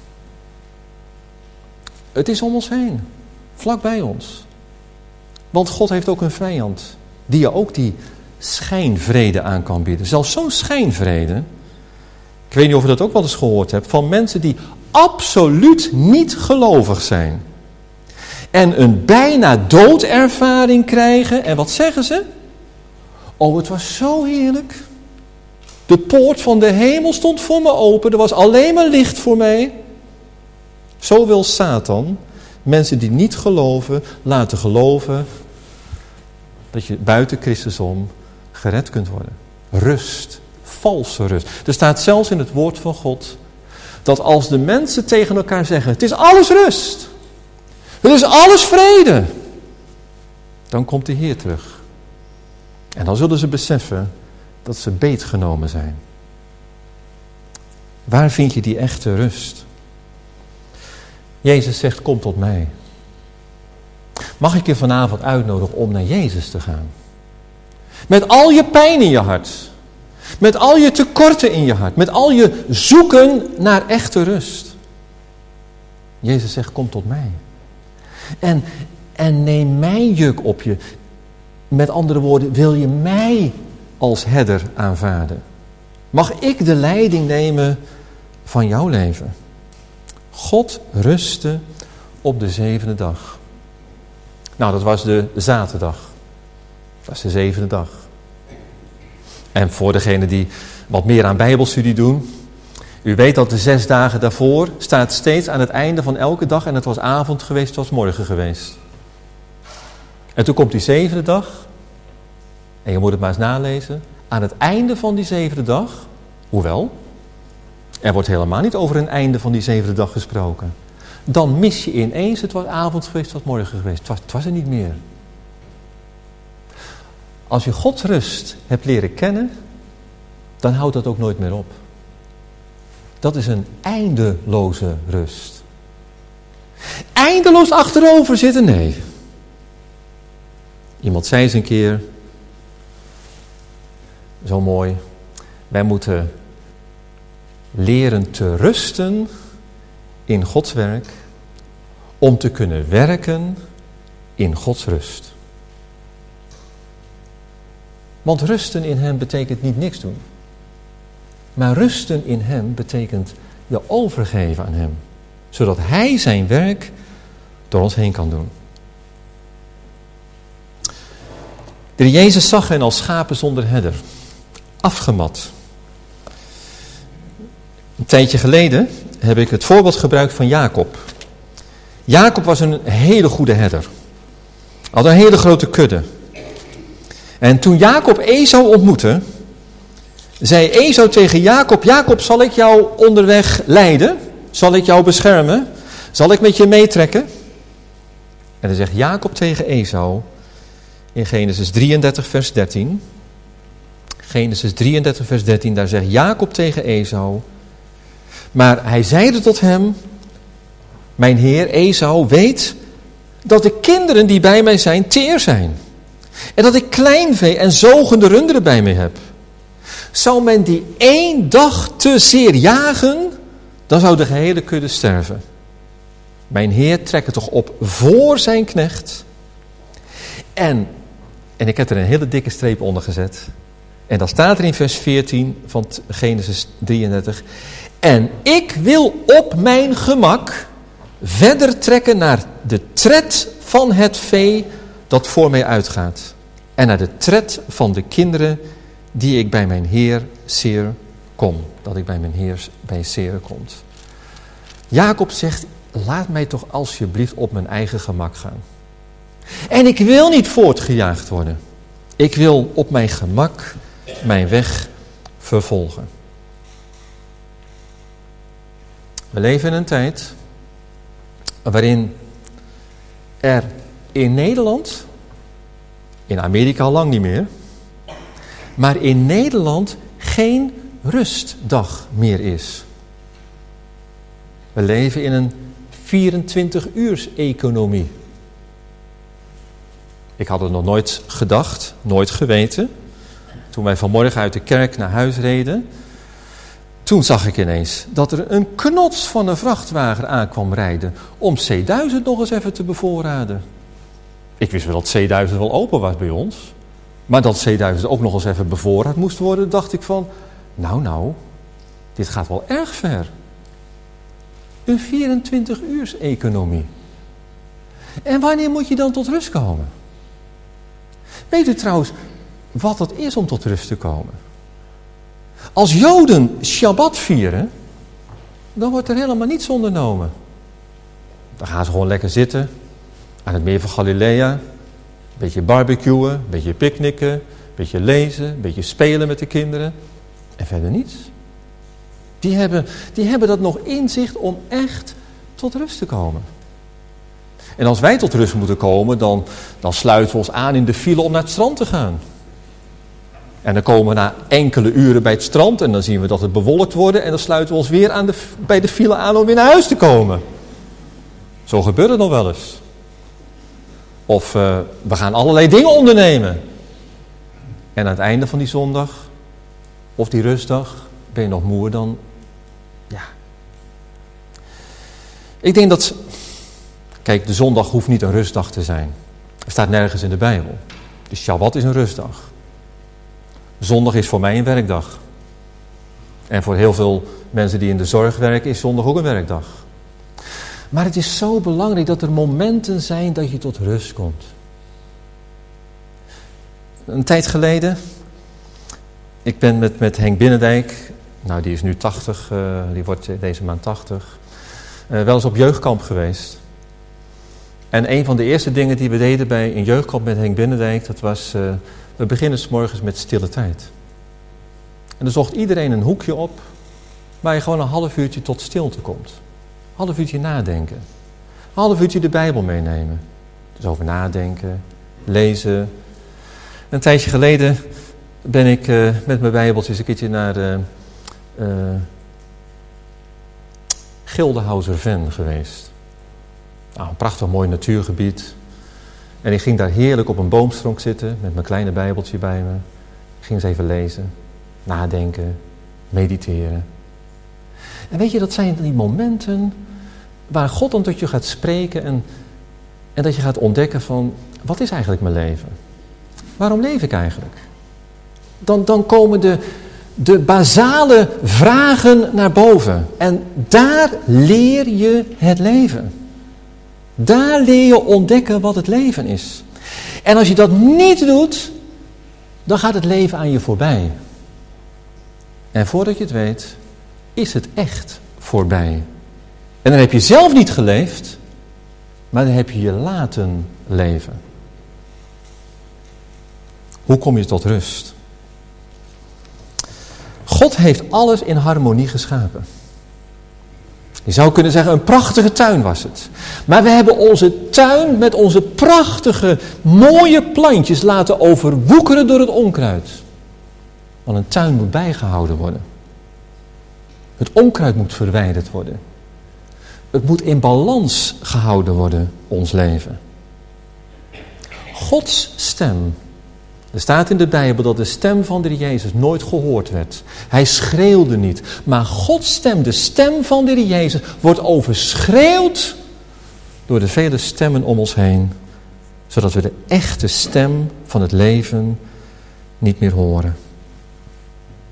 Het is om ons heen. Vlak bij ons. Want God heeft ook een vijand. Die je ook die schijnvrede aan kan bieden. Zelfs zo'n schijnvrede. Ik weet niet of je dat ook wel eens gehoord hebt. Van mensen die absoluut niet gelovig zijn. En een bijna doodervaring krijgen. En wat zeggen ze? Oh, het was zo heerlijk. De poort van de hemel stond voor me open. Er was alleen maar licht voor mij. Zo wil Satan mensen die niet geloven laten geloven dat je buiten Christus om gered kunt worden. Rust. Valse rust. Er staat zelfs in het woord van God dat als de mensen tegen elkaar zeggen, het is alles rust. Het is alles vrede. Dan komt de Heer terug. En dan zullen ze beseffen dat ze beetgenomen zijn. Waar vind je die echte rust? Jezus zegt, kom tot mij. Mag ik je vanavond uitnodigen om naar Jezus te gaan? Met al je pijn in je hart. Met al je tekorten in je hart. Met al je zoeken naar echte rust. Jezus zegt, kom tot mij. En neem mijn juk op je. Met andere woorden, wil je mij als herder aanvaarden? Mag ik de leiding nemen van jouw leven? God rustte op de 7e dag. Nou, dat was de zaterdag. Dat was de 7e dag. En voor degenen die wat meer aan bijbelstudie doen. U weet dat de 6 dagen daarvoor staat steeds aan het einde van elke dag. En het was avond geweest, het was morgen geweest. En toen komt die 7e dag. En je moet het maar eens nalezen. Aan het einde van die 7e dag. Hoewel, er wordt helemaal niet over een einde van die 7e dag gesproken. Dan mis je ineens, het was avond geweest, het was morgen geweest. Het was er niet meer. Als je Gods rust hebt leren kennen, dan houdt dat ook nooit meer op. Dat is een eindeloze rust. Eindeloos achterover zitten? Nee. Iemand zei eens een keer, zo mooi, wij moeten leren te rusten in Gods werk, om te kunnen werken in Gods rust. Want rusten in hem betekent niet niks doen. Maar rusten in hem betekent je overgeven aan hem. Zodat hij zijn werk door ons heen kan doen. De Jezus zag hen als schapen zonder herder. Afgemat. Een tijdje geleden heb ik het voorbeeld gebruikt van Jacob. Jacob was een hele goede herder. Had een hele grote kudde. En toen Jacob Esau ontmoette, zei Esau tegen Jacob, Jacob, zal ik jou onderweg leiden? Zal ik jou beschermen? Zal ik met je meetrekken? En dan zegt Jacob tegen Esau in Genesis 33 vers 13. Genesis 33 vers 13, daar zegt Jacob tegen Esau. Maar hij zeide tot hem, mijn heer Esau, weet dat de kinderen die bij mij zijn teer zijn. En dat ik kleinvee en zogende runderen bij mij heb. Zou men die 1 dag te zeer jagen, dan zou de gehele kudde sterven. Mijn heer trekt het toch op voor zijn knecht. En ik heb er een hele dikke streep onder gezet. En dan staat er in vers 14 van Genesis 33. En ik wil op mijn gemak verder trekken naar de tred van het vee dat voor mij uitgaat. En naar de tred van de kinderen die ik bij mijn Heer zeer kom. Dat ik bij mijn Heer bij zeer komt. Jacob zegt, laat mij toch alsjeblieft op mijn eigen gemak gaan. En ik wil niet voortgejaagd worden. Ik wil op mijn gemak mijn weg vervolgen. We leven in een tijd waarin er in Nederland, in Amerika al lang niet meer, maar in Nederland geen rustdag meer is. We leven in een 24-uurs-economie. Ik had het nog nooit gedacht, nooit geweten. Toen wij vanmorgen uit de kerk naar huis reden, toen zag ik ineens dat er een knots van een vrachtwagen aankwam rijden om C1000 nog eens even te bevoorraden. Ik wist wel dat C1000 wel open was bij ons, maar dat C1000 ook nog eens even bevoorraad moest worden, dacht ik van, nou, dit gaat wel erg ver. Een 24-uurs-economie. En wanneer moet je dan tot rust komen? Weet u trouwens wat het is om tot rust te komen? Als Joden Shabbat vieren, dan wordt er helemaal niets ondernomen. Dan gaan ze gewoon lekker zitten aan het meer van Galilea. Een beetje barbecuen, een beetje picknicken, een beetje lezen, een beetje spelen met de kinderen. En verder niets. Die hebben dat nog in zich om echt tot rust te komen. En als wij tot rust moeten komen, dan sluiten we ons aan in de file om naar het strand te gaan. En dan komen we na enkele uren bij het strand en dan zien we dat het bewolkt wordt en dan sluiten we ons weer bij de file aan om weer naar huis te komen. Zo gebeurt het nog wel eens. Of we gaan allerlei dingen ondernemen. En aan het einde van die zondag, of die rustdag, ben je nog moer dan, ja. Ik denk dat, kijk, de zondag hoeft niet een rustdag te zijn. Er staat nergens in de Bijbel. De Shabbat is een rustdag. Zondag is voor mij een werkdag. En voor heel veel mensen die in de zorg werken is zondag ook een werkdag. Maar het is zo belangrijk dat er momenten zijn dat je tot rust komt. Een tijd geleden, ik ben met Henk Binnendijk, nou die is nu 80, die wordt deze maand 80, wel eens op jeugdkamp geweest. En een van de eerste dingen die we deden bij een jeugdkamp met Henk Binnendijk, dat was, we beginnen 's morgens met stille tijd. En dan zocht iedereen een hoekje op, waar je gewoon een half uurtje tot stilte komt. Een half uurtje nadenken. Een half uurtje de Bijbel meenemen. Dus over nadenken, lezen. Een tijdje geleden ben ik met mijn Bijbeltje eens een keertje naar Gildehauser-Ven geweest. Nou, een prachtig mooi natuurgebied. En ik ging daar heerlijk op een boomstronk zitten met mijn kleine Bijbeltje bij me. Ik ging eens even lezen, nadenken, mediteren. En weet je, dat zijn die momenten waar God dan tot je gaat spreken en dat je gaat ontdekken van, wat is eigenlijk mijn leven? Waarom leef ik eigenlijk? Dan komen de basale vragen naar boven. En daar leer je het leven. Daar leer je ontdekken wat het leven is. En als je dat niet doet, dan gaat het leven aan je voorbij. En voordat je het weet, is het echt voorbij. En dan heb je zelf niet geleefd, maar dan heb je je laten leven. Hoe kom je tot rust? God heeft alles in harmonie geschapen. Je zou kunnen zeggen, een prachtige tuin was het. Maar we hebben onze tuin met onze prachtige, mooie plantjes laten overwoekeren door het onkruid. Want een tuin moet bijgehouden worden. Het onkruid moet verwijderd worden. Het moet in balans gehouden worden, ons leven. Gods stem. Er staat in de Bijbel dat de stem van de Heer Jezus nooit gehoord werd. Hij schreeuwde niet. Maar Gods stem, de stem van de Heer Jezus, wordt overschreeuwd door de vele stemmen om ons heen. Zodat we de echte stem van het leven niet meer horen.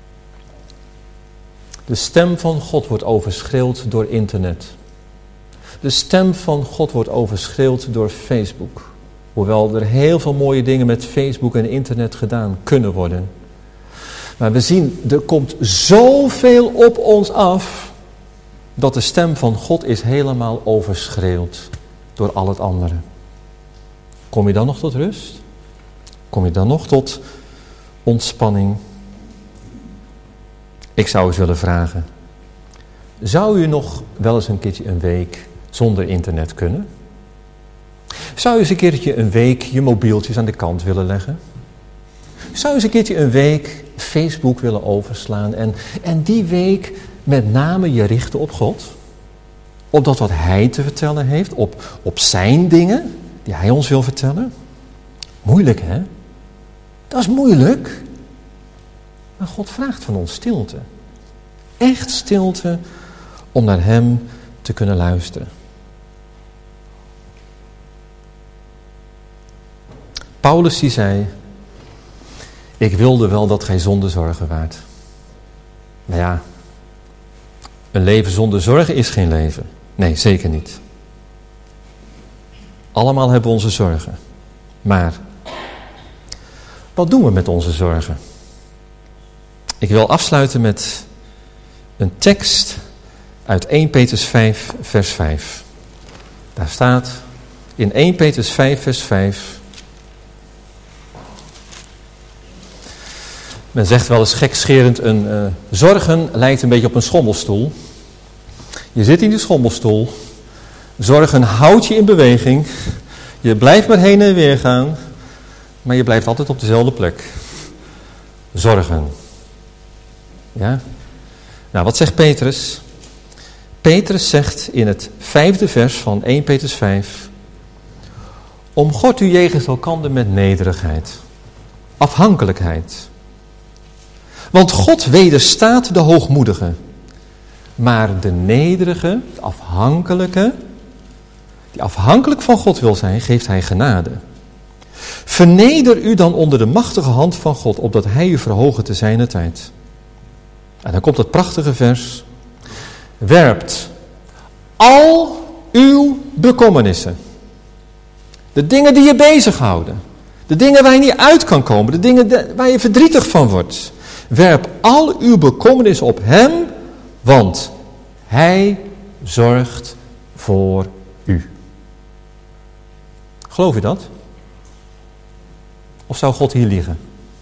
De stem van God wordt overschreeuwd door internet. De stem van God wordt overschreeuwd door Facebook. Hoewel er heel veel mooie dingen met Facebook en internet gedaan kunnen worden. Maar we zien, er komt zoveel op ons af, dat de stem van God is helemaal overschreeuwd door al het andere. Kom je dan nog tot rust? Kom je dan nog tot ontspanning? Ik zou eens willen vragen, zou je nog wel eens een keertje een week zonder internet kunnen? Zou je eens een keertje een week je mobieltjes aan de kant willen leggen? Zou je eens een keertje een week Facebook willen overslaan en die week met name je richten op God? Op dat wat Hij te vertellen heeft, op zijn dingen die Hij ons wil vertellen? Moeilijk, hè? Dat is moeilijk. Maar God vraagt van ons stilte. Echt stilte om naar Hem te kunnen luisteren. Paulus die zei, ik wilde wel dat gij zonder zorgen waart. Nou ja, een leven zonder zorgen is geen leven. Nee, zeker niet. Allemaal hebben we onze zorgen. Maar, wat doen we met onze zorgen? Ik wil afsluiten met een tekst uit 1 Petrus 5, vers 5. Daar staat in 1 Petrus 5, vers 5... Men zegt wel eens gekscherend, zorgen lijkt een beetje op een schommelstoel. Je zit in die schommelstoel. Zorgen houdt je in beweging. Je blijft maar heen en weer gaan. Maar je blijft altijd op dezelfde plek. Zorgen. Ja? Nou, wat zegt Petrus? Petrus zegt in het 5e vers van 1 Petrus 5... Omgord u jegens elkander met nederigheid. Afhankelijkheid. Want God wederstaat de hoogmoedige. Maar de nederige, de afhankelijke, die afhankelijk van God wil zijn, geeft Hij genade. Verneder u dan onder de machtige hand van God, opdat Hij u verhogen te zijner tijd. En dan komt het prachtige vers. Werpt al uw bekommernissen. De dingen die je bezighouden. De dingen waar je niet uit kan komen. De dingen waar je verdrietig van wordt. Werp al uw bekommernis op Hem, want Hij zorgt voor u. Geloof je dat? Of zou God hier liegen?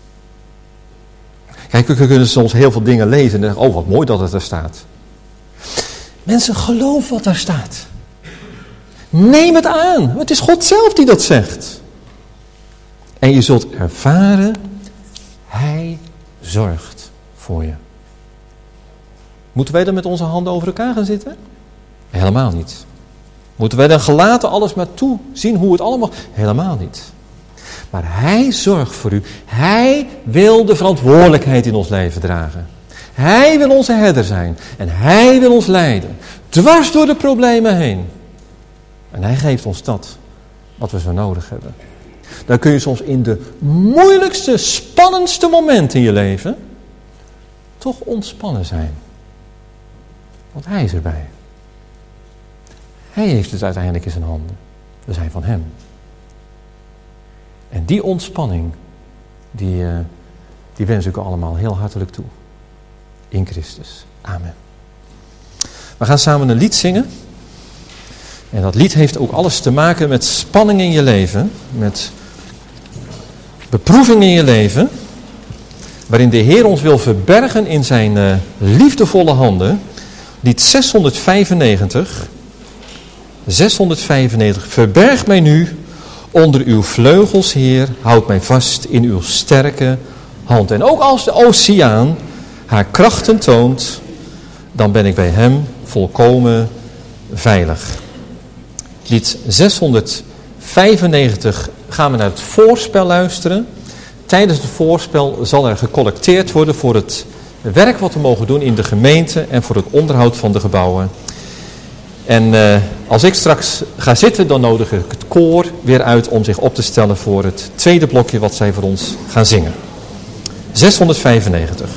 Kijk, we kunnen soms heel veel dingen lezen en denken, oh wat mooi dat het er staat. Mensen, geloof wat daar staat. Neem het aan. Het is God zelf die dat zegt. En je zult ervaren, Hij zorgt voor je. Moeten wij dan met onze handen over elkaar gaan zitten? Helemaal niet. Moeten wij dan gelaten alles maar toezien hoe het allemaal... Helemaal niet. Maar Hij zorgt voor u. Hij wil de verantwoordelijkheid in ons leven dragen. Hij wil onze herder zijn. En Hij wil ons leiden. Dwars door de problemen heen. En Hij geeft ons dat wat we zo nodig hebben. Dan kun je soms in de moeilijkste, spannendste momenten in je leven toch ontspannen zijn. Want Hij is erbij. Hij heeft het uiteindelijk in zijn handen. We zijn van Hem. En die ontspanning, die wens ik u allemaal heel hartelijk toe. In Christus. Amen. We gaan samen een lied zingen. En dat lied heeft ook alles te maken met spanning in je leven. Met beproeving in je leven. Waarin de Heer ons wil verbergen in zijn liefdevolle handen. Lied 695. 695. Verberg mij nu onder uw vleugels, Heer. Houd mij vast in uw sterke hand. En ook als de oceaan haar krachten toont, dan ben ik bij Hem volkomen veilig. Lied 695 gaan we naar het voorspel luisteren. Tijdens het voorspel zal er gecollecteerd worden voor het werk wat we mogen doen in de gemeente en voor het onderhoud van de gebouwen. En als ik straks ga zitten, dan nodig ik het koor weer uit om zich op te stellen voor het tweede blokje wat zij voor ons gaan zingen. 695.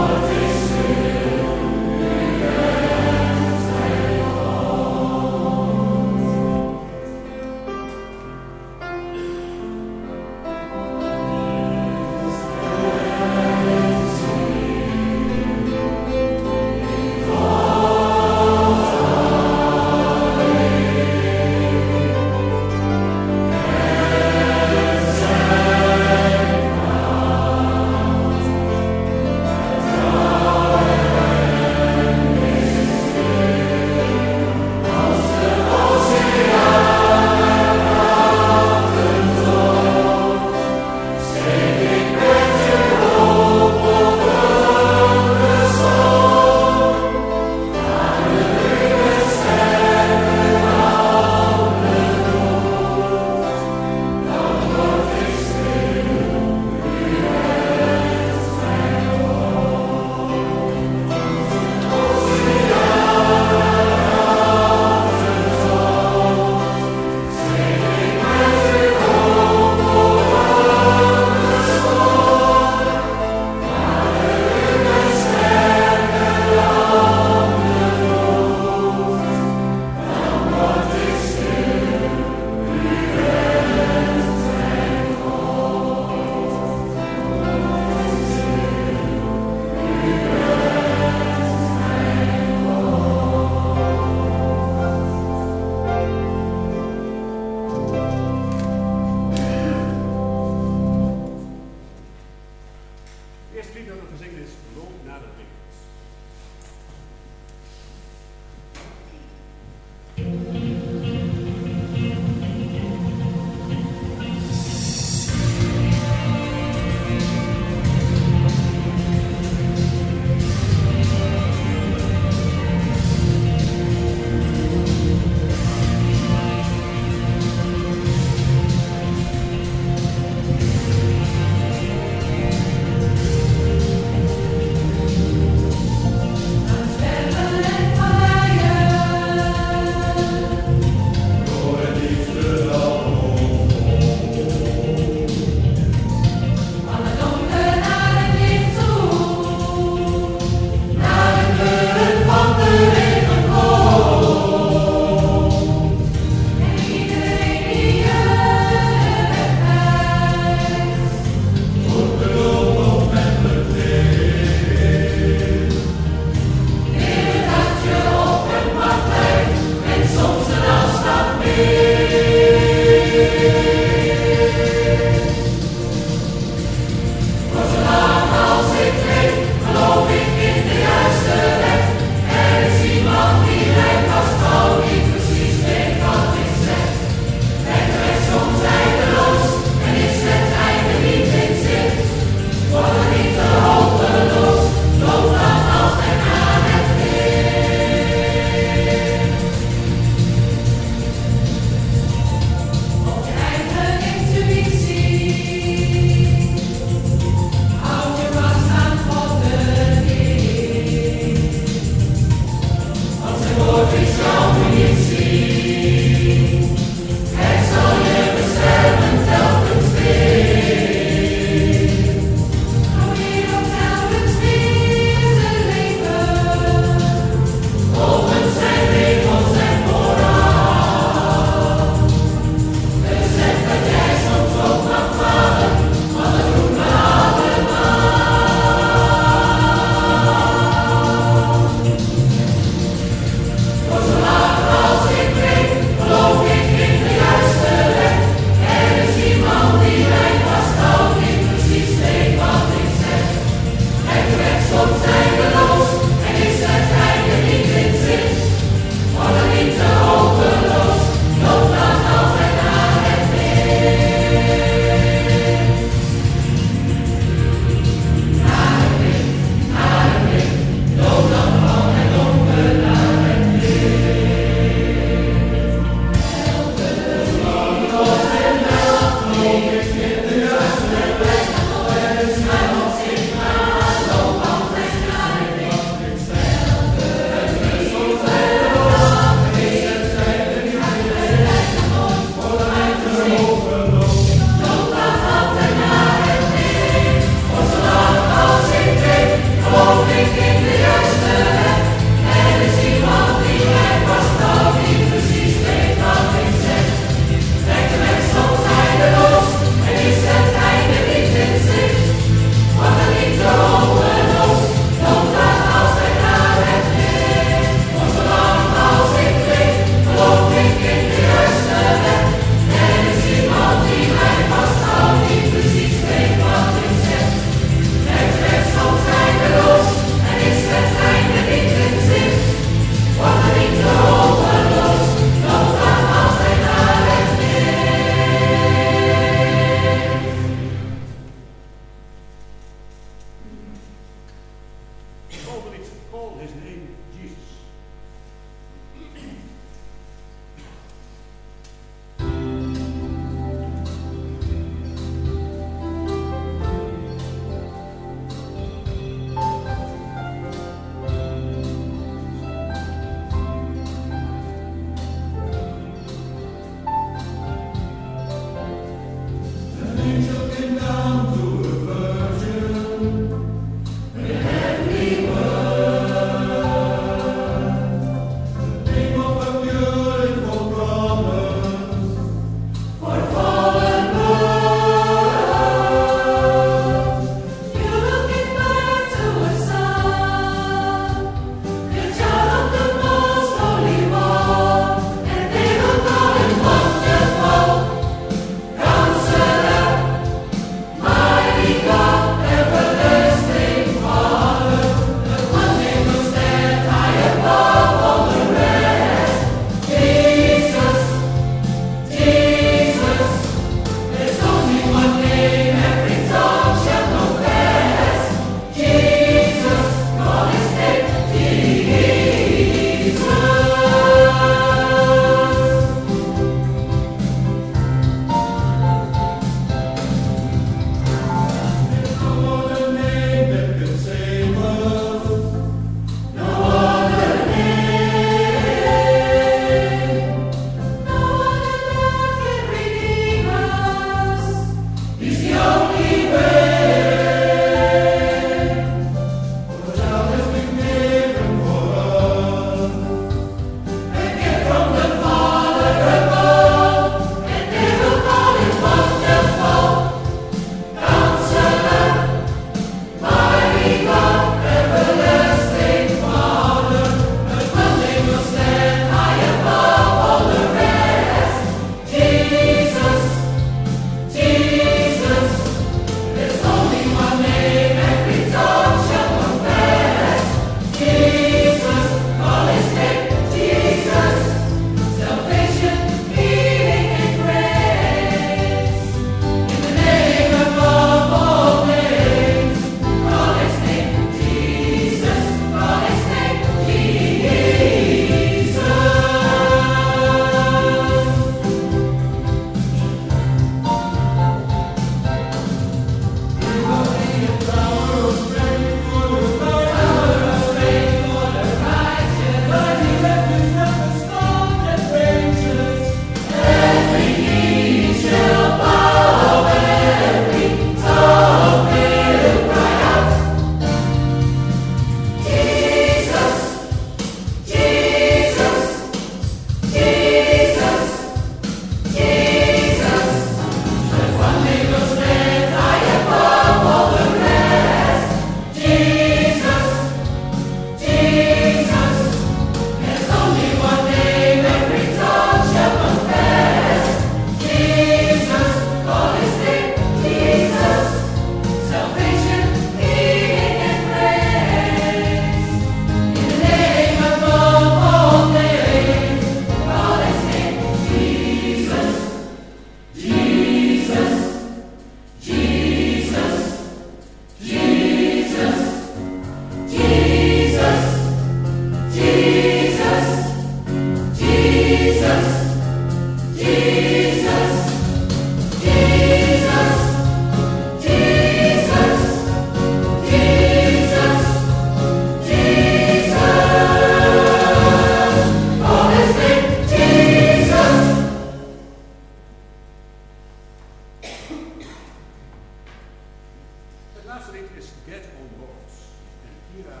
Astrid is Get on Roads. En Kira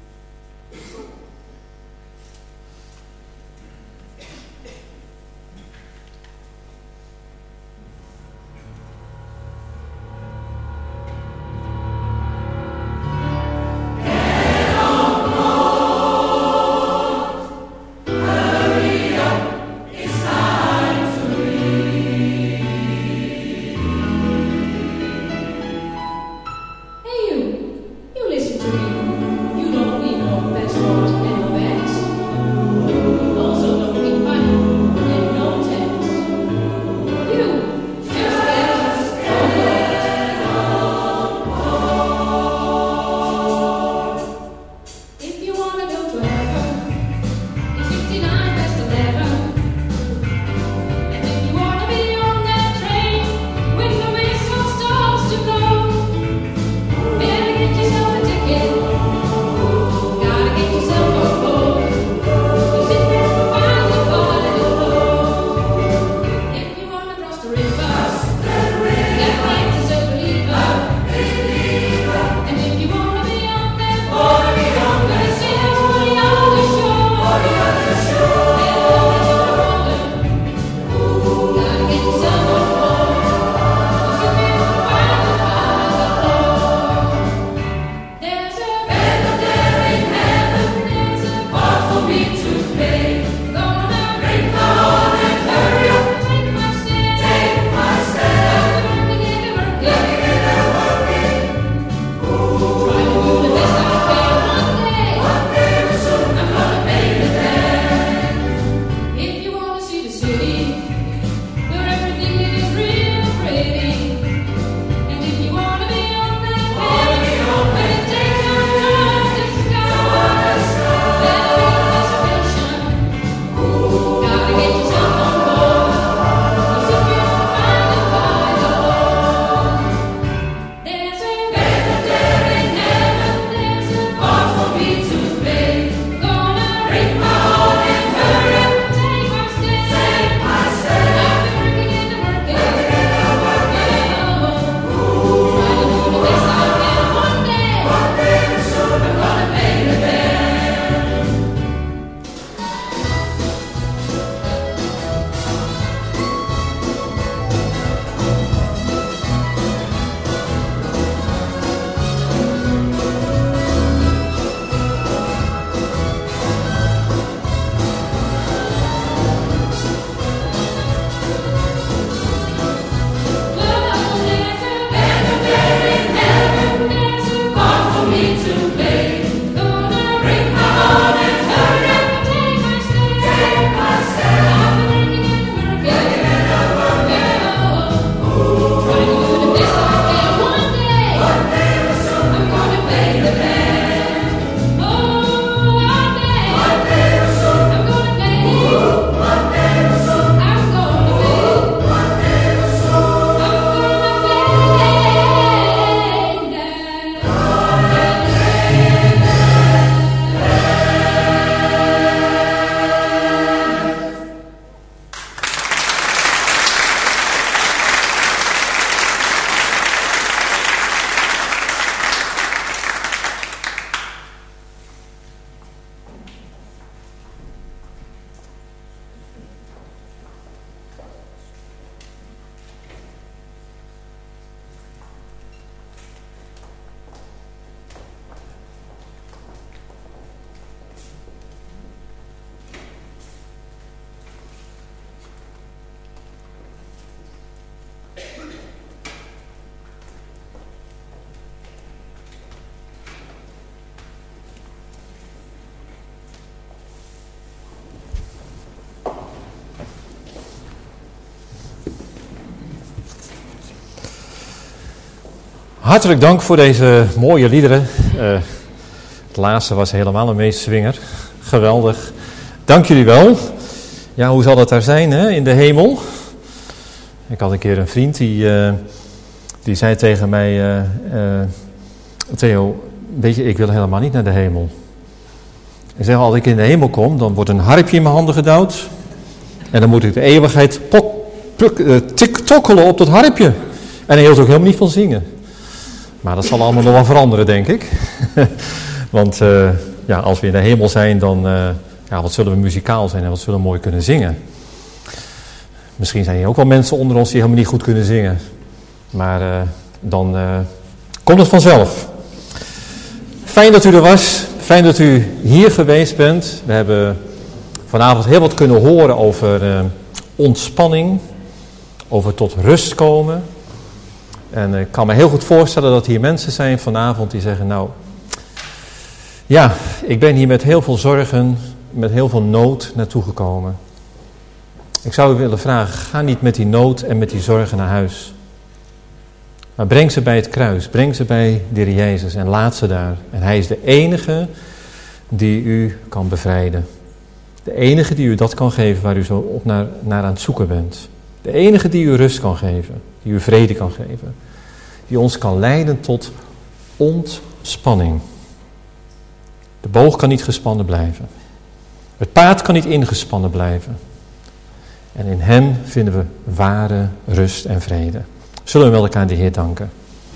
Hartelijk dank voor deze mooie liederen. Het laatste was helemaal een meeswinger. Geweldig. Dank jullie wel. Ja, hoe zal het daar zijn, hè, in de hemel? Ik had een keer een vriend die zei tegen mij... Theo, weet je, ik wil helemaal niet naar de hemel. Hij zei, als ik in de hemel kom, dan wordt een harpje in mijn handen gedouwd. En dan moet ik de eeuwigheid tiktokkelen op dat harpje. En hij hield ook helemaal niet van zingen. Maar dat zal allemaal nog wel veranderen, denk ik. Want als we in de hemel zijn, dan wat zullen we muzikaal zijn en wat zullen we mooi kunnen zingen. Misschien zijn hier ook wel mensen onder ons die helemaal niet goed kunnen zingen. Maar dan komt het vanzelf. Fijn dat u er was. Fijn dat u hier geweest bent. We hebben vanavond heel wat kunnen horen over ontspanning. Over tot rust komen. En ik kan me heel goed voorstellen dat hier mensen zijn vanavond die zeggen, nou, ja, ik ben hier met heel veel zorgen, met heel veel nood naartoe gekomen. Ik zou u willen vragen, ga niet met die nood en met die zorgen naar huis. Maar breng ze bij het kruis, breng ze bij de Heer Jezus en laat ze daar. En Hij is de enige die u kan bevrijden. De enige die u dat kan geven waar u zo op naar aan het zoeken bent. De enige die u rust kan geven, die u vrede kan geven. Die ons kan leiden tot ontspanning. De boog kan niet gespannen blijven. Het paard kan niet ingespannen blijven. En in Hem vinden we ware rust en vrede. Zullen we met elkaar de Heer danken.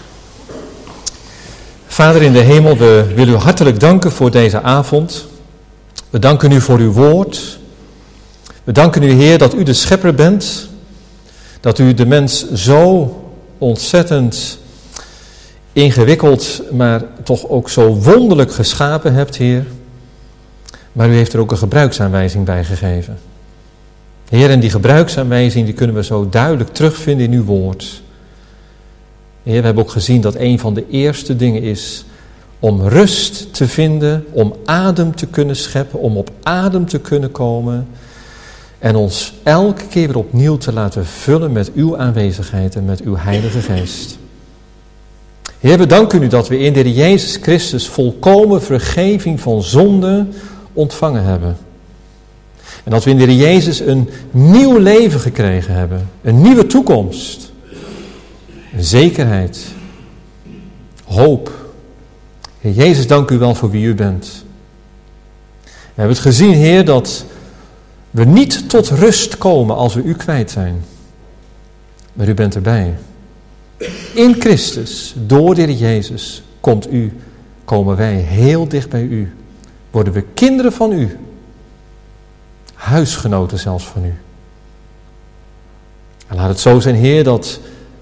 Vader in de hemel, we willen u hartelijk danken voor deze avond. We danken u voor uw woord. We danken u, Heer, dat u de schepper bent. Dat u de mens zo ontzettend ingewikkeld, maar toch ook zo wonderlijk geschapen hebt, Heer. Maar u heeft er ook een gebruiksaanwijzing bij gegeven. Heer, en die gebruiksaanwijzing die kunnen we zo duidelijk terugvinden in uw woord. Heer, we hebben ook gezien dat een van de eerste dingen is om rust te vinden, om adem te kunnen scheppen, om op adem te kunnen komen en ons elke keer weer opnieuw te laten vullen met uw aanwezigheid en met uw Heilige Geest. Heer, we danken u dat we in de Heer Jezus Christus volkomen vergeving van zonde ontvangen hebben. En dat we in de Heer Jezus een nieuw leven gekregen hebben, een nieuwe toekomst, een zekerheid, hoop. Heer Jezus, dank u wel voor wie u bent. We hebben het gezien, Heer, dat we niet tot rust komen als we u kwijt zijn. Maar u bent erbij. In Christus, door de Heer Jezus, komen wij heel dicht bij u. Worden we kinderen van u. Huisgenoten zelfs van u. En laat het zo zijn, Heer, dat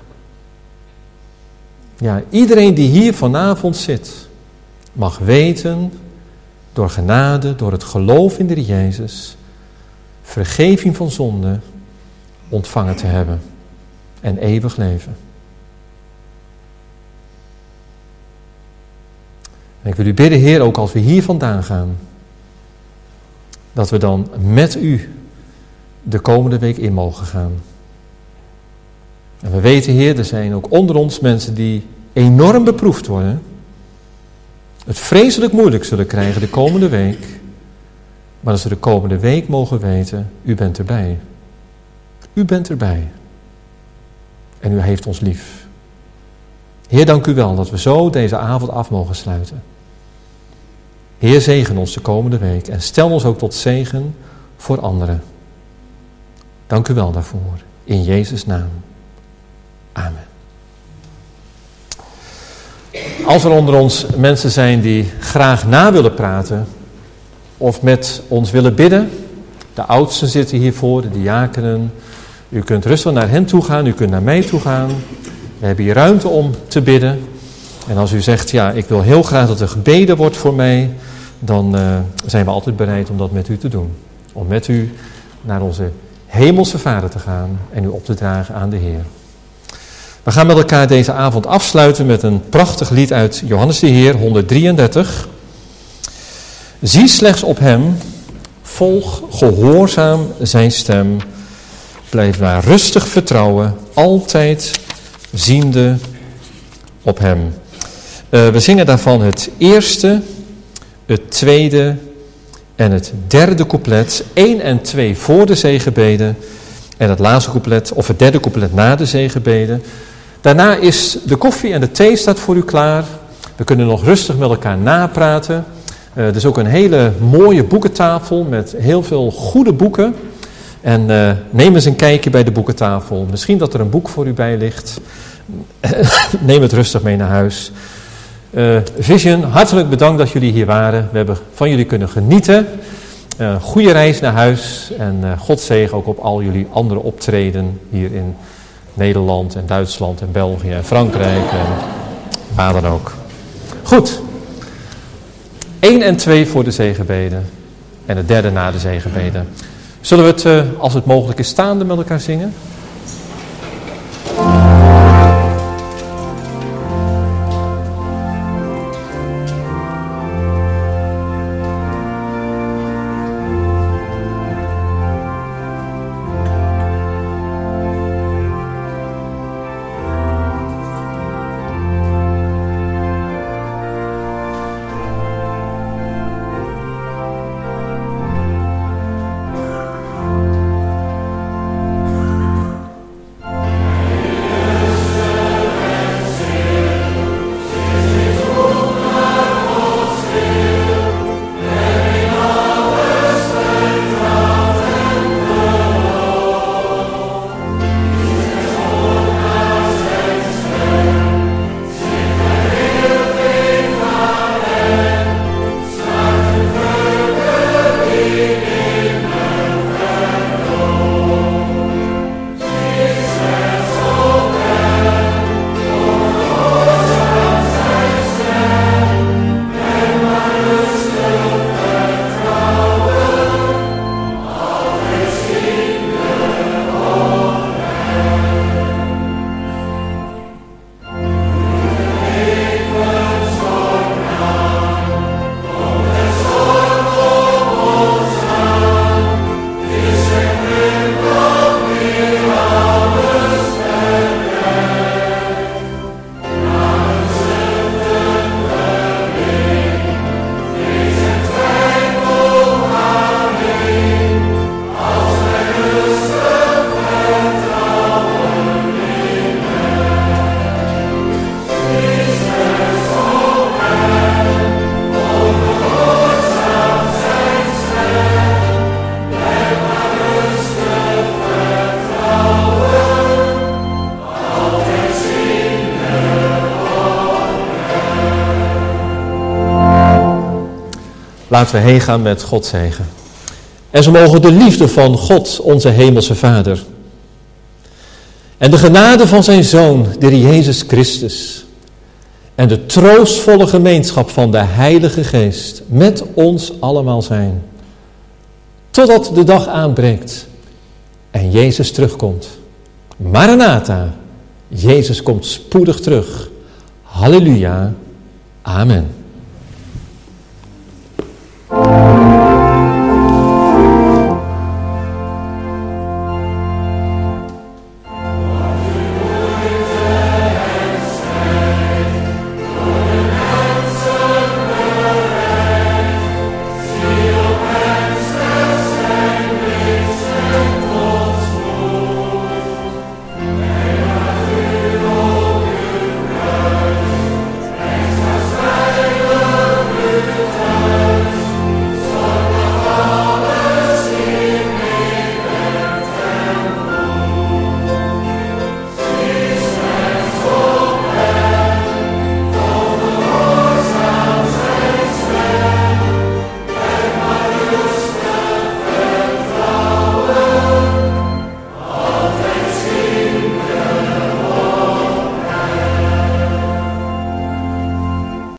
iedereen die hier vanavond zit, mag weten, door genade, door het geloof in de Heer Jezus, vergeving van zonde ontvangen te hebben en eeuwig leven. En ik wil u bidden, Heer, ook als we hier vandaan gaan, dat we dan met u de komende week in mogen gaan. En we weten, Heer, er zijn ook onder ons mensen die enorm beproefd worden, het vreselijk moeilijk zullen krijgen de komende week, maar als we de komende week mogen weten, u bent erbij. U bent erbij. En u heeft ons lief. Heer, dank u wel dat we zo deze avond af mogen sluiten. Heer, zegen ons de komende week en stel ons ook tot zegen voor anderen. Dank u wel daarvoor. In Jezus' naam. Amen. Als er onder ons mensen zijn die graag na willen praten of met ons willen bidden, de oudsten zitten hiervoor, de diakenen. U kunt rustig naar hen toe gaan, u kunt naar mij toe gaan. We hebben hier ruimte om te bidden. En als u zegt, ik wil heel graag dat er gebeden wordt voor mij, dan zijn we altijd bereid om dat met u te doen. Om met u naar onze hemelse Vader te gaan en u op te dragen aan de Heer. We gaan met elkaar deze avond afsluiten met een prachtig lied uit Johannes de Heer, 133. Zie slechts op hem, volg gehoorzaam zijn stem, blijf maar rustig vertrouwen, altijd ziende op hem. We zingen daarvan het eerste, het tweede en het derde couplet, 1 en 2 voor de zegenbeden en het laatste couplet of het derde couplet na de zegenbeden. Daarna is de koffie en de thee staat voor u klaar. We kunnen nog rustig met elkaar napraten. Er is ook een hele mooie boekentafel met heel veel goede boeken. En neem eens een kijkje bij de boekentafel. Misschien dat er een boek voor u bij ligt Neem het rustig mee naar huis. Vision, hartelijk bedankt dat jullie hier waren. We hebben van jullie kunnen genieten. Goede reis naar huis. En God zegen ook op al jullie andere optreden hier in Nederland en Duitsland en België en Frankrijk en waar dan ook. Goed. 1 en 2 voor de zegenbeden. En het derde na de zegenbeden. Zullen we het, als het mogelijk is, staande met elkaar zingen? Laten we heen gaan met Gods zegen. En zo mogen de liefde van God, onze hemelse Vader, en de genade van zijn Zoon, de Heer Jezus Christus, en de troostvolle gemeenschap van de Heilige Geest met ons allemaal zijn, totdat de dag aanbreekt en Jezus terugkomt. Maranatha, Jezus komt spoedig terug. Halleluja, amen.